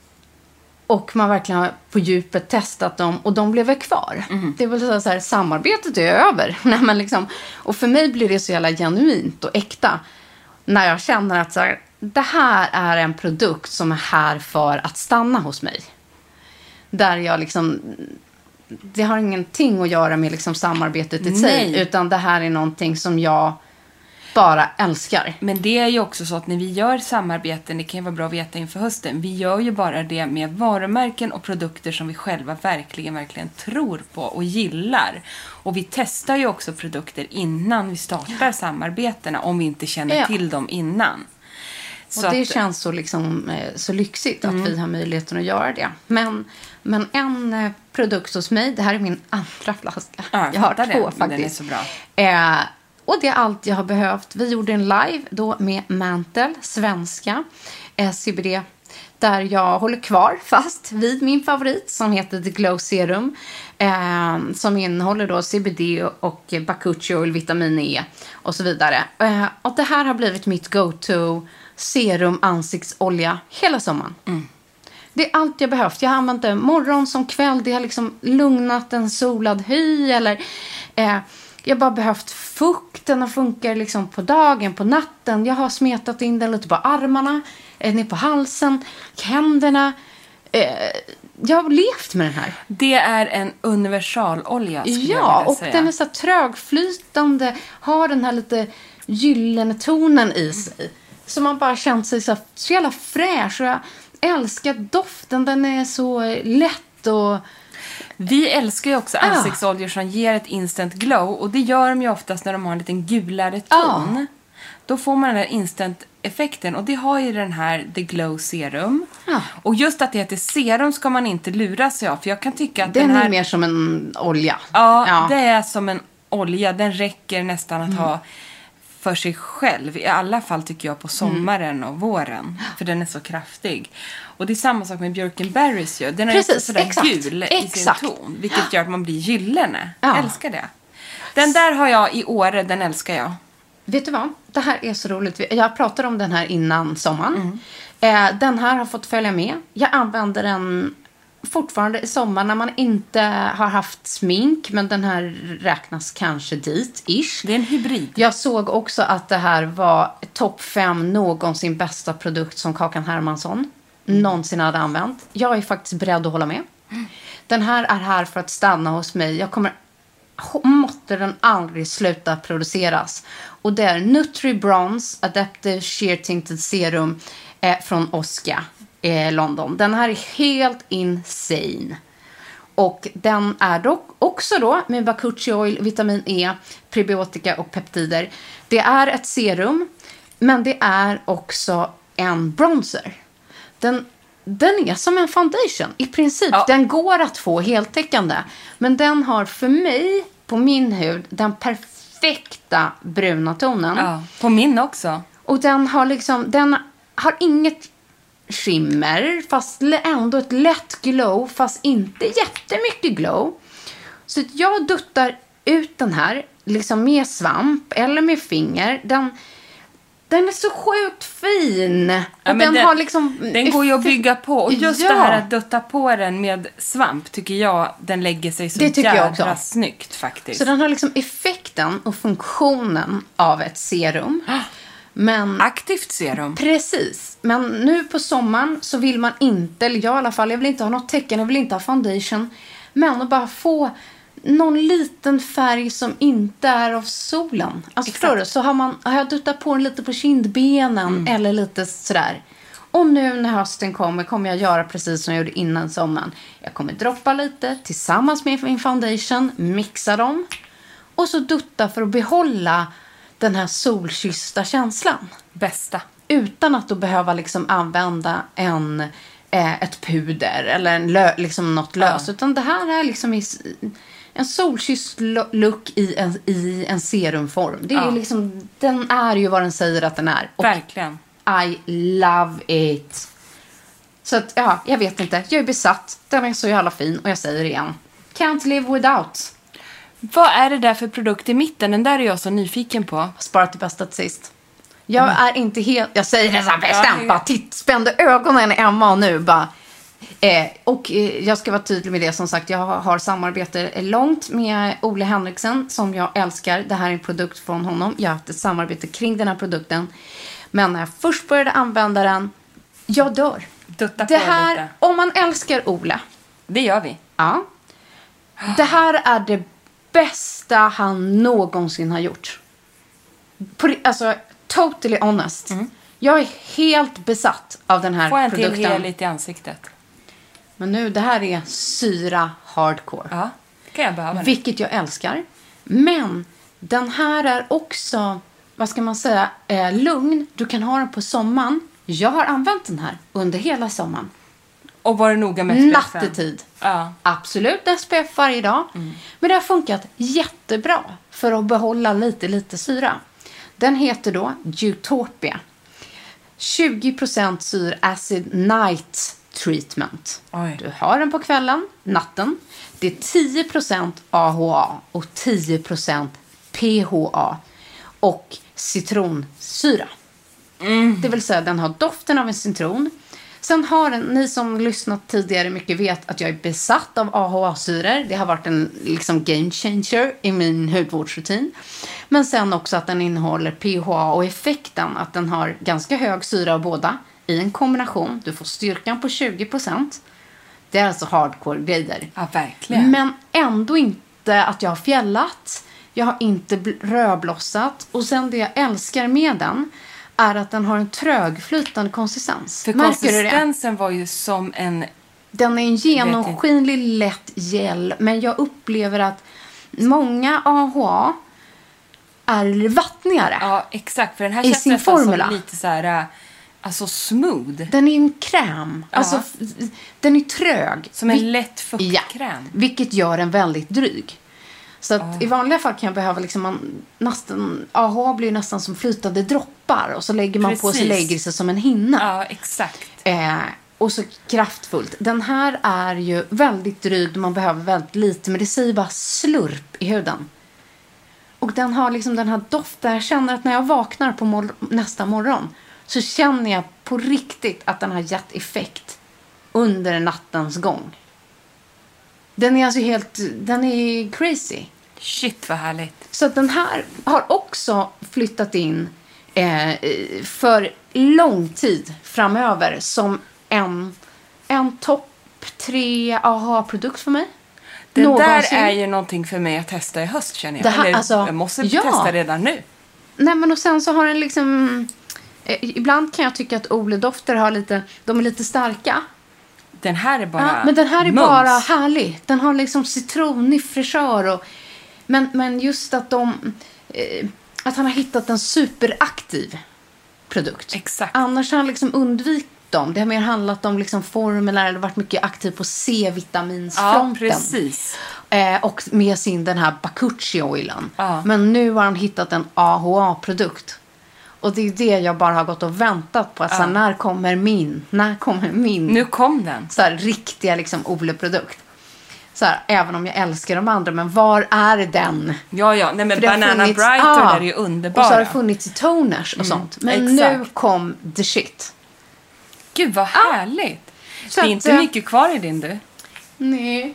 och man verkligen har på djupet testat dem och de blev kvar. Det vill säga så här, samarbetet är över. Nej, men liksom, och för mig blir det så jävla genuint och äkta när jag känner att så här, det här är en produkt som är här för att stanna hos mig. Där jag liksom, det har ingenting att göra med liksom samarbetet i sig, utan det här är någonting som jag bara älskar. Men det är ju också så att när vi gör samarbeten, det kan ju vara bra att veta inför hösten, vi gör ju bara det med varumärken och produkter som vi själva verkligen tror på och gillar. Och vi testar ju också produkter innan vi startar samarbetena, om vi inte känner till dem innan. Så och det känns så, liksom, så lyxigt att vi har möjligheten att göra det. Men en produkt hos mig, det här är min andra flaska. Ja, jag har 2 faktiskt. Den är så bra. Och det är allt jag har behövt. Vi gjorde en live då med Mantel, svenska, CBD. Där jag håller kvar fast vid min favorit som heter The Glow Serum. Som innehåller då CBD och bakuchiol, vitamin E och så vidare. Och det här har blivit mitt go-to serum, ansiktsolja hela sommaren. Det är allt jag behövt. Jag har använt det morgon som kväll. Det har liksom lugnat en solad hy. Eller jag har bara behövt fukt. Den funkar liksom på dagen, på natten. Jag har smetat in den lite på armarna, ner på halsen, händerna. Jag har levt med den här. Det är en universalolja, skulle jag vilja och säga. Den är så trögflytande. Har den här lite gyllene tonen i sig. Så man bara känt sig så jävla fräsch. Och jag älskar doften. Den är så lätt och... Vi älskar ju också ansiktsoljor som ger ett instant glow. Och det gör de ju oftast när de har en liten gulare ton. Då får man den där instant-effekten. Och det har ju den här The Glow Serum. Och just att det heter serum ska man inte lura sig av. För jag kan tycka att den här... är mer som en olja. Ja, det är som en olja. Den räcker nästan att ha för sig själv. I alla fall tycker jag på sommaren och våren. För den är så kraftig. Och det är samma sak med Björkenberries ju. Den är också sådär gul i sin ton. Vilket gör att man blir gyllene. Jag älskar det. Den där har jag i Åre, den älskar jag. Vet du vad? Det här är så roligt. Jag pratade om den här innan sommaren. Den här har fått följa med. Jag använder den fortfarande i sommar när man inte har haft smink. Men den här räknas kanske dit-ish. Det är en hybrid. Jag såg också att det här var topp 5 någonsin bästa produkt som Kakan Hermansson någonsin hade använt. Jag är faktiskt beredd att hålla med. Den här är här för att stanna hos mig. Måtte den aldrig sluta produceras. Och det är Nutri Bronze Adaptive Sheer Tinted Serum från Oscar London. Den här är helt insane. Och den är dock också då med Bakuchi Oil, vitamin E, prebiotika och peptider. Det är ett serum, men det är också en bronzer. Den är som en foundation i princip. Ja. Den går att få heltäckande. Men den har för mig, på min hud, den perfekta bruna tonen. Ja, på min också. Och den har inget skimmer, fast ändå ett lätt glow, fast inte jättemycket glow. Så jag duttar ut den här liksom med svamp eller med finger. Den är så sjukt fin. Och den går ju att bygga på. Och just det här att dutta på den med svamp tycker jag, den lägger sig så jävla snyggt faktiskt. Så den har liksom effekten och funktionen av ett serum. Men, aktivt serum. Precis. Men nu på sommaren så vill man inte, eller jag i alla fall, jag vill inte ha något tecken, jag vill inte ha foundation. Men att bara få någon liten färg som inte är av solen. Alltså förr så har jag duttat på den lite på kindbenen eller lite sådär. Och nu när hösten kommer jag göra precis som jag gjorde innan sommaren. Jag kommer droppa lite tillsammans med min foundation, mixa dem och så dutta för att behålla den här solkyssta känslan. Bästa. Utan att då behöva liksom använda ett puder eller liksom något löst. Utan det här är liksom en solkysst look i en serumform. Det är liksom, den är ju vad den säger att den är. Och verkligen. I love it. Så att, jag vet inte. Jag är besatt. Den är så jävla fin. Och jag säger det igen. Can't live without. Vad är det där för produkt i mitten? Den där är jag så nyfiken på. Spara till bästa till sist. Jag är inte helt... Jag säger det så här bestämt. Bara spände ögonen i Emma och nu bara... jag ska vara tydlig med det. Som sagt, jag har samarbete långt med Ole Henriksen som jag älskar. Det här är en produkt från honom. Jag har haft ett samarbete kring den här produkten. Men när jag först började använda den, jag dör. Det här, lite. Om man älskar Ole. Det gör vi. Ja. Det här är det bästa han någonsin har gjort. Alltså, totally honest. Jag är helt besatt av den här produkten. Få en till heligt i ansiktet. Men nu, det här är syra hardcore. Ja, det kan jag behöva. Vilket jag älskar. Men den här är också, vad ska man säga, lugn. Du kan ha den på sommaren. Jag har använt den här under hela sommaren. Och var det noga med SPF? Nattetid. Ja. Absolut SPF varje dag. Men det har funkat jättebra för att behålla lite syra. Den heter då Utopia. 20% syr acid night treatment. Oj. Du har den på kvällen, natten. Det är 10% AHA och 10% PHA och citronsyra. Det vill säga den har doften av en citron. Sen har den, ni som lyssnat tidigare mycket vet att jag är besatt av AHA-syror. Det har varit en liksom game changer i min hudvårdsrutin. Men sen också att den innehåller PHA och effekten att den har ganska hög syra av båda i en kombination. Du får styrkan på 20%. Det är alltså hardcore-grejer. Ja, verkligen. Men ändå inte att jag har fjällat. Jag har inte rödblossat. Och sen det jag älskar med den är att den har en trögflytande konsistens. För konsistensen var ju som en... Den är en genomskinlig lätt gel. Men jag upplever att många AHA är vattnigare. Ja, exakt. För den här känns nästan som lite så här... Alltså smooth. Den är en kräm. Ja. Alltså, den är trög. Som en lätt fuktkräm. Ja, vilket gör den väldigt dryg. Så att i vanliga fall kan jag behöva liksom AHA blir nästan som flytande droppar. Och så lägger man på sig, lägger sig som en hinna. Ja, exakt. Och så kraftfullt. Den här är ju väldigt dryg. Man behöver väldigt lite. Men det säger bara slurp i huden. Och den har liksom den här doften. Jag känner att när jag vaknar på nästa morgon så känner jag på riktigt att den har gett effekt under nattens gång. Den är alltså den är crazy. Shit, vad härligt. Så att den här har också flyttat in för lång tid framöver som en topp 3 AHA-produkt för mig. Det där är ju någonting för mig att testa i höst, känner jag. Det här, jag måste testa redan nu. Nej, men och sen så har den liksom... Ibland kan jag tycka att Ole-dofter de är lite starka. Den här är bara men den här är mums. bara härlig. Den har liksom citronig fräschör. Men just att att han har hittat en superaktiv produkt. Exakt. Annars har han liksom undvikit dem. Det har mer handlat om liksom formler eller varit mycket aktiv på C-vitaminsfronten. Ja, precis. Och med den här Bakuchi-oilen. Ja. Men nu har han hittat en AHA-produkt. Och det är det jag bara har gått och väntat på. Alltså, när kommer min? Nu kom den. Så här, riktiga liksom Ole-produkt. Så här, även om jag älskar de andra. Men var är den? Ja. Nej, men Banana Brighter där är ju underbara. Och så har det funnits i toners och sånt. Men nu kom the shit. Gud, vad härligt. Det är inte mycket kvar i din, du. Nej.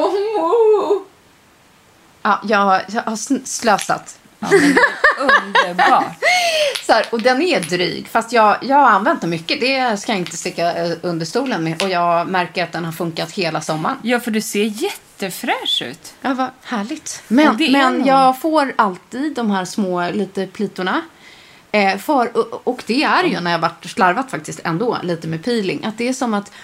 Jag har slösat. Ja, men underbart. Så här, och den är dryg. Fast jag har använt den mycket. Det ska jag inte sticka under stolen med. Och jag märker att den har funkat hela sommaren. Ja, för du ser jättefräsch ut. Ja, vad härligt. Men jag får alltid de här små lite plitorna. Och det är ju när jag varit slarvat faktiskt ändå lite med peeling. Att det är som att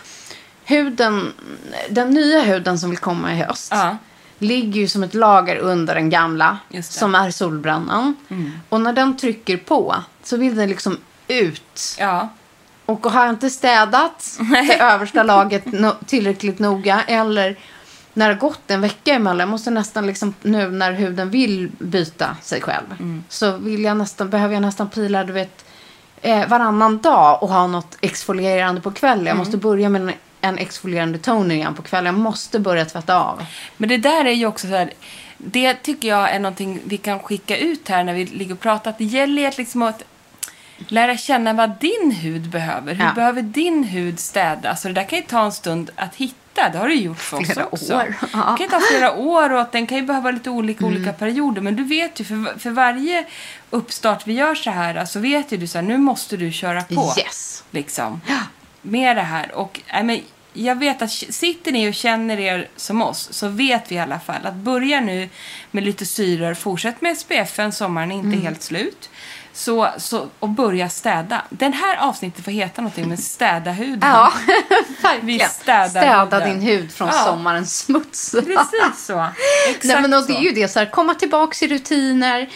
den nya huden som vill komma i höst ligger ju som ett lager under den gamla som är solbrännan. Och när den trycker på så vill den liksom ut. Ja. Och har jag inte städat det översta laget tillräckligt noga eller när det har gått en vecka emellan, jag måste nästan liksom nu när huden vill byta sig själv så behöver jag nästan pila, du vet, varannan dag och ha något exfolierande på kvällen. Jag måste börja med en exfolierande toner igen på kvällen. Jag måste börja tvätta av. Men det där är ju också så här, det tycker jag är någonting vi kan skicka ut här när vi ligger och pratar. Att det gäller liksom att lära känna vad din hud behöver. Hur behöver din hud städas? Så det där kan ju ta en stund att hitta. Det har du gjort för oss också. År. Det kan ju ta flera år och att den kan ju behöva lite olika perioder. Men du vet ju, för varje uppstart vi gör så här så vet ju du så här, nu måste du köra på. Yes. Liksom. Med det här. Och jag vet att sitter ni och känner er som oss så vet vi i alla fall att börja nu med lite syror. Fortsätt med SPF:en, sommaren är inte helt slut. Så, och börja städa. Den här avsnittet får heta någonting med städa huden. Ja, verkligen. Städa din hud från sommarens smuts. Precis så. Exakt. Nej, men det är ju det så här, komma tillbaka i rutiner.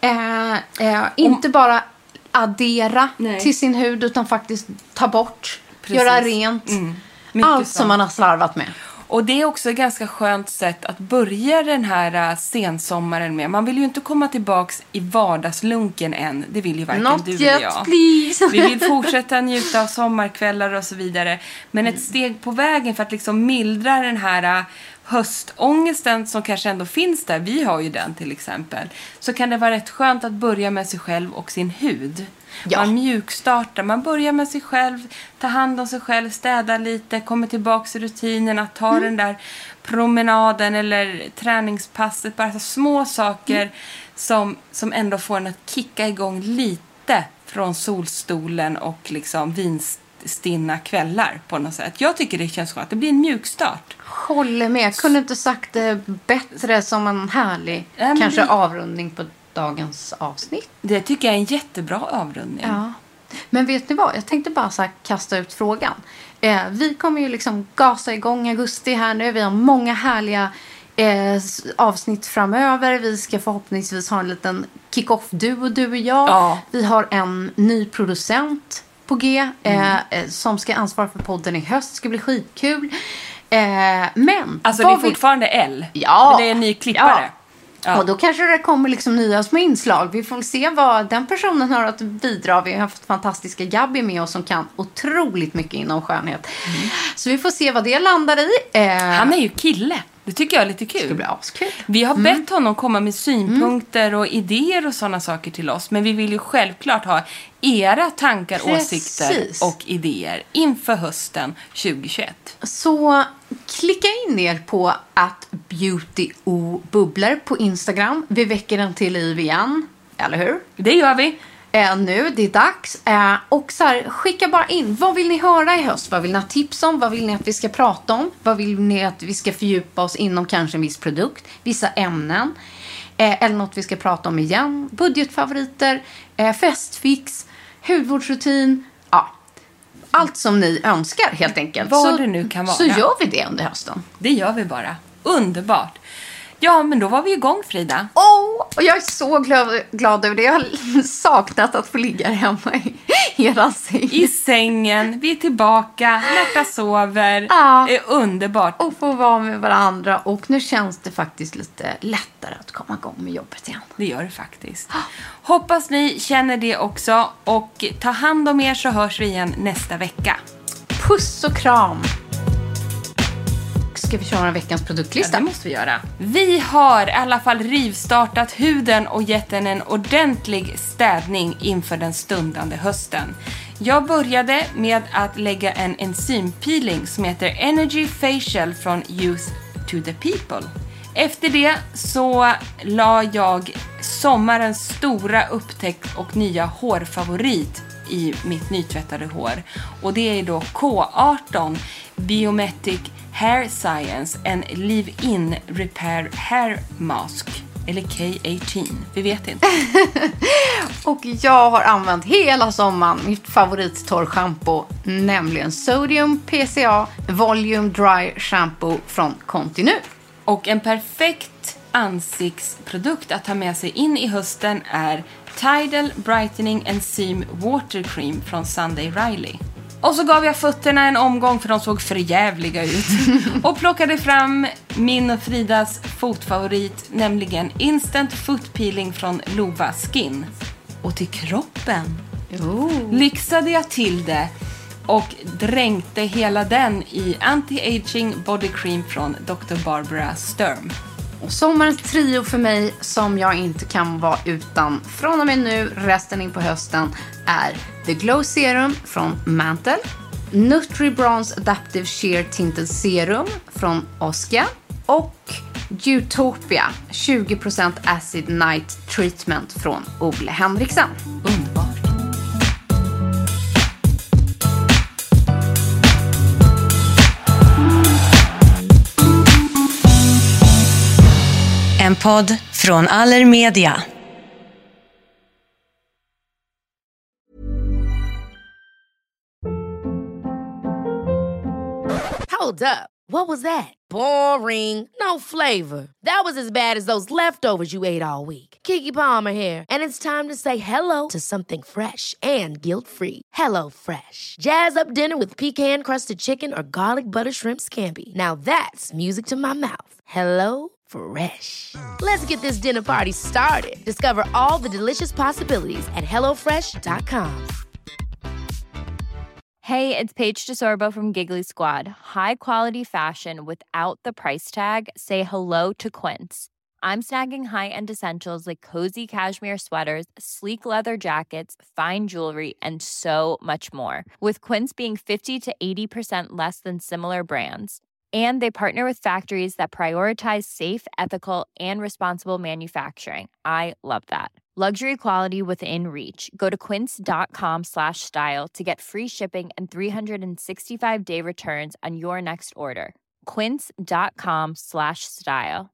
Inte bara addera till sin hud utan faktiskt ta bort, göra rent. Allt som man har slarvat med. Och det är också ett ganska skönt sätt att börja den här sensommaren med. Man vill ju inte komma tillbaks i vardagslunken än. Det vill ju varken du eller jag. Please. Vi vill fortsätta njuta av sommarkvällar och så vidare. Men ett steg på vägen för att liksom mildra den här höstångesten som kanske ändå finns där. Vi har ju den till exempel. Så kan det vara rätt skönt att börja med sig själv och sin hud. Ja. Man mjukstartar, man börjar med sig själv, tar hand om sig själv, städar lite, kommer tillbaka i rutinen, att ta den där promenaden eller träningspasset, bara så små saker som ändå får en att kicka igång lite från solstolen och liksom vinstinna kvällar på något sätt. Jag tycker det känns skönt, det blir en mjukstart. Håller med, jag kunde inte sagt det bättre, som en härlig kanske avrundning på dagens avsnitt. Det tycker jag är en jättebra avrundning. Ja. Men vet ni vad? Jag tänkte bara så här kasta ut frågan. Vi kommer ju liksom gasa igång augusti här nu. Vi har många härliga avsnitt framöver. Vi ska förhoppningsvis ha en liten kick-off du och jag. Ja. Vi har en ny producent på G som ska ansvara för podden i höst. Det ska bli skitkul. Men alltså det är fortfarande L. Ja. Men det är en ny klippare. Ja. Ja. Och då kanske det kommer liksom nya små inslag. Vi får se vad den personen har att bidra. Vi har haft fantastiska Gabby med oss som kan otroligt mycket inom skönhet. Så vi får se vad det landar i. Han är ju kille. Det tycker jag är lite kul. Det ska bli askul. Vi har bett honom komma med synpunkter och idéer och sådana saker till oss. Men vi vill ju självklart ha era tankar, åsikter och idéer inför hösten 2021. Så klicka in er på @beautybubblor på Instagram. Vi väcker den till liv igen. Eller hur? Det gör vi. Nu, det är dags. Och så här, skicka bara in. Vad vill ni höra i höst? Vad vill ni ha tips om? Vad vill ni att vi ska prata om? Vad vill ni att vi ska fördjupa oss inom kanske en viss produkt? Vissa ämnen. Eller något vi ska prata om igen. Budgetfavoriter. Festfix. hudvårdsrutin, ja, allt som ni önskar helt enkelt. Vad det nu kan vara. Så gör vi det under hösten. Det gör vi bara. Underbart. Ja, men då var vi igång, Frida. Och jag är så glad över det. Jag har saknat att få ligga hemma i hela säng. I sängen, vi är tillbaka, Märta sover. Ja. Det är underbart. Och få vara med varandra. Och nu känns det faktiskt lite lättare att komma igång med jobbet igen. Det gör det faktiskt. Hoppas ni känner det också. Och ta hand om er, så hörs vi igen nästa vecka. Puss och kram. Ska vi köra veckans produktlista? Ja, det måste vi göra. Vi har i alla fall rivstartat huden och gett den en ordentlig städning inför den stundande hösten. Jag började med att lägga en enzympeeling som heter Energy Facial från Youth to the People. Efter det så la jag sommarens stora upptäckt och nya hårfavorit i mitt nytvättade hår. Och det är då K18 Biometric Hair Science, en Leave-In Repair Hair Mask. Eller K18, vi vet inte. Och jag har använt hela sommaren mitt favorittorrschampo, nämligen Sodium PCA Volume Dry Shampoo från Continu. Och en perfekt ansiktsprodukt att ta med sig in i hösten är Tidal Brightening Enzym Water Cream från Sunday Riley. Och så gav jag fötterna en omgång för de såg förjävliga ut. Och plockade fram min och Fridas fotfavorit, nämligen Instant Foot Peeling från Lova Skin. Och till kroppen lyxade jag till det och dränkte hela den i Anti-Aging Body Cream från Dr. Barbara Sturm. Och sommarens trio för mig som jag inte kan vara utan från och med nu resten in på hösten är The Glow Serum från Mantle, Nutri-Bronze Adaptive Sheer Tinted Serum från Oskia och Utopia 20% Acid Night Treatment från Ole Henriksen. Underbart. En podd från Allermedia. Hold up. What was that? Boring. No flavor. That was as bad as those leftovers you ate all week. Keke Palmer here, and it's time to say hello to something fresh and guilt-free. Hello Fresh. Jazz up dinner with pecan-crusted chicken or garlic butter shrimp scampi. Now that's music to my mouth. Hello Fresh. Let's get this dinner party started. Discover all the delicious possibilities at HelloFresh.com. Hey, it's Paige DeSorbo from Giggly Squad. High quality fashion without the price tag. Say hello to Quince. I'm snagging high-end essentials like cozy cashmere sweaters, sleek leather jackets, fine jewelry, and so much more. With Quince being 50 to 80% less than similar brands. And they partner with factories that prioritize safe, ethical, and responsible manufacturing. I love that. Luxury quality within reach. Go to quince.com/style to get free shipping and 365-day returns on your next order. Quince.com/style.